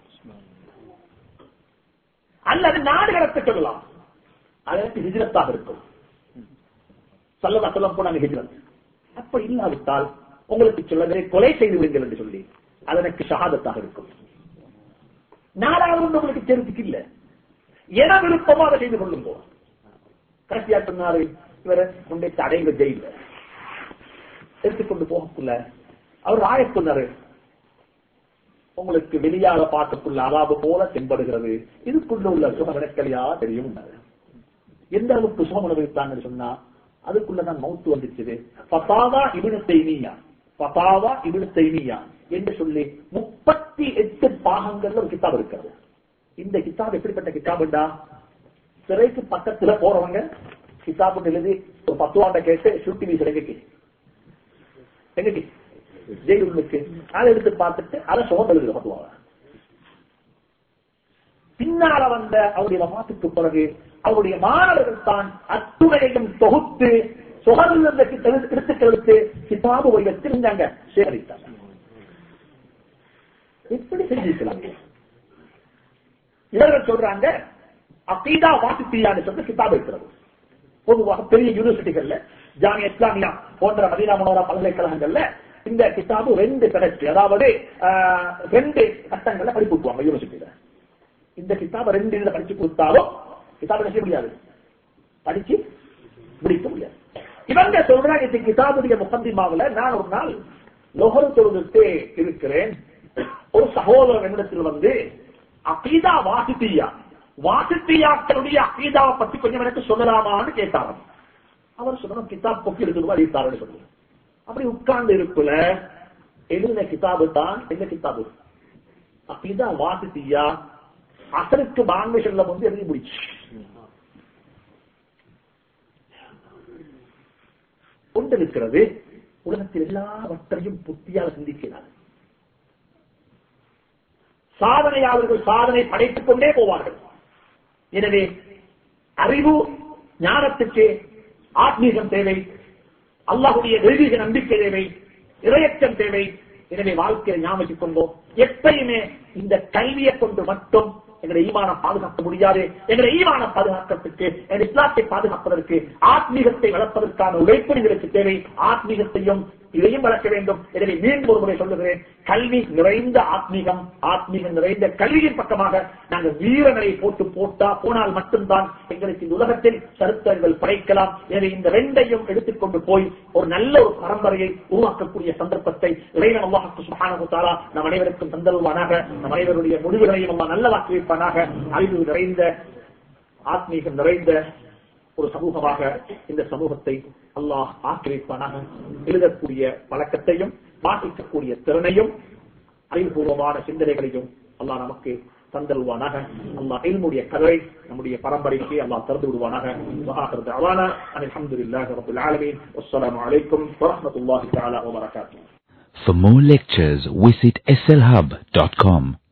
அல்லது நாடு கடத்த சொல்லலாம், அதற்கு ஹிஜ்ரத்தாக இருக்கும். சல்லல்லாஹு அலைஹி வஸல்லம் போனாங்க ஹிஜ்ரத். அப்ப இல்லாவிட்டால் உங்களுக்கு சொல்லவே கொலை செய்து விடுங்கள் என்று சொல்லி அதற்கு ஷஹாதத்தாக இருக்கும். நாலாவது உங்களுக்கு தெரிவிக்கு இல்ல, என விருப்பமா அதை செய்து கொள்ளும் போது கடைசியா சொன்னாரு, இவரை கொண்டே தடைங்க ஜெயில எடுத்துக்கொண்டு போகக்குள்ள அவர் ஆய சொன்னாரு, உங்களுக்கு வெளியாக பார்க்கக்குள்ள அலாபு போல தென்படுகிறது, இதுக்குள்ள உள்ள சுகம் எனக்கலையா தெரியும். எந்த அளவுக்கு சுகம் அனுபவித்தாங்கன்னு சொன்னா அதுக்குள்ளதான் மௌத்து வந்துச்சு. ஃபதாவா இப்னு தைமிய்யா, ஃபதாவா இப்னு தைமிய்யா என்று சொல்லி முப்பத்தி எட்டு பாகங்கள்ல ஒரு கிதாப் இருக்கிறது. இந்த கிதாப் எப்படிப்பட்ட கிதாபுண்டா, சிறைக்கு பக்கத்துல போறவங்க கிதாபு எழுதி ஒரு பத்துவாண்ட கேட்டு சுட்டி வீச எங்கக்கு எங்கக்கு ஜெயிலுக்கு அதை எடுத்து பார்த்துட்டு அதை சுகம் எழுதி பத்துவாங்க. பின்னால வந்த அவருடைய வஃபாத்துக்கு பிறகு அவருடைய மாணவர்கள் தான் அத்துணையையும் தொகுத்து சுகர்ந்த எடுத்து எடுத்து கிதாபு வடிவத்தில் இருந்தாங்க சேகரித்தாங்க. எப்படி செஞ்சிருக்கலாம்? இவர்கள் சொல்றாங்க அகீதா வாசித்தியான்னு சொல்ற கிதாபு இருக்கிறது. பொதுவாக பெரிய யூனிவர்சிட்டிகள்ல, ஜாமியா இஸ்லாமியா போன்ற மதீனா முனவரா பல்கலைக்கழகங்கள்ல இந்த கிதாபு ரெண்டு கிடைச்சு, அதாவது ரெண்டு கட்டங்கள்ல படிப்பு கொடுப்பாங்க யூனிவர்சிட்டியில. இந்த கிதாபை ரெண்டு இதுல படிச்சு கொடுத்தாலும் கிதாபு செய்ய முடியாது, படிச்சு முடிக்க முடியாது. இவங்க சொல்றாங்க இந்த கிதாபுடைய முகத்திமாவில நான் ஒரு நாள் லொஹர் தொழுதுட்டு இருக்கிறேன், ஒரு சகோதரர் என்னிடத்தில் வந்து அகீதா வாசித்தியா வாசித்தியாக்களுடைய அகீதாவை பத்தி கொஞ்சம் எனக்கு சொல்லலாமான்னு கேட்டாங்க. அவர் சொன்ன கிதாப் பொக்கி எடுக்கணும் அறிவித்தாருன்னு சொல்லி அப்படி உட்கார்ந்து இருக்குல எழுதின கிதாபு தான் எந்த கிதாபு அகீதா வாசித்தியா. அசருக்கு பாங்கேஷன்ல வந்து எழுதி முடிச்சு கொண்டிருக்கிறது. உலகத்தில் எல்லாவற்றையும் புத்தியால் சிந்திக்கிறார். சாதனையாளர்கள் சாதனை படைத்துக் கொண்டே போவார்கள். எனவே அறிவு ஞானத்துக்கு ஆத்மீகம் தேவை, அல்லாஹ்வுடைய தெய்வீக நம்பிக்கை தேவை, இறையச்சம் தேவை. எனவே வாழ்க்கையை ஞாபகம் கொண்டோம், எப்பயுமே இந்த கல்வியை கொண்டு மட்டும் எங்களுடைய ஈமானம் பாதுகாக்க முடியாது. எங்களுடைய ஈமானம் பாதுகாக்கிறதுக்கு, எங்களுடைய இஸ்லாத்தை பாதுகாப்பதற்கு, ஆத்மீகத்தை வளர்ப்பதற்கான உழைப்பு எங்களுக்கு தேவை. ஆத்மீகத்தையும் இதையும் வளர்க்க வேண்டும். எனவே மீண்டும் ஒரு முறை சொல்லுகிறேன், கல்வி நிறைந்த ஆத்மீகம், ஆத்மீகம் நிறைந்த கல்வியின் பக்கமாக நாங்கள் வீரங்களை போட்டு போட்டா போனால் மட்டும்தான் எங்களுக்கு இந்த உலகத்தில் சரித்திரங்கள் படைக்கலாம். எனவே இந்த ரெண்டையும் எடுத்துக்கொண்டு போய் ஒரு நல்ல ஒரு பரம்பரையை உருவாக்கக்கூடிய சந்தர்ப்பத்தை இறைவன் அல்லாஹ் சுப்ஹானஹு வ தஆலா நம் அனைவருக்கும் தந்தருவானாக. நம் அனைவருடைய முடிவுகளையும் அல்லாஹ் நல்லதாக்கி வைப்பானாக. அறிவு நிறைந்த, ஆத்மீகம் நிறைந்த ஒரு சமூகமாக இந்த சமூகத்தை அல்லாஹ் ஆக்கி வைப்பானாக. எழுதக்கூடிய பழக்கத்தையும், வாசிக்கக்கூடிய திறனையும், அறிவுபூர்வமான சிந்தனைகளையும் அல்லாஹ் நமக்கு தந்தருவானாக. அல்லாஹ் இல்முடைய கதை நம்முடைய பரம்பரைக்கு அல்லாஹ் திறந்து விடுவானாக. வஆகிரு தஅவானா அல்ஹம்துலில்லாஹி ரப்பில் ஆலமீன். வஸ்ஸலாமு அலைக்கும் வரஹ்மத்துல்லாஹி தஆலா வ பரகாத்துஹு. For more lectures, visit S L hub dot com.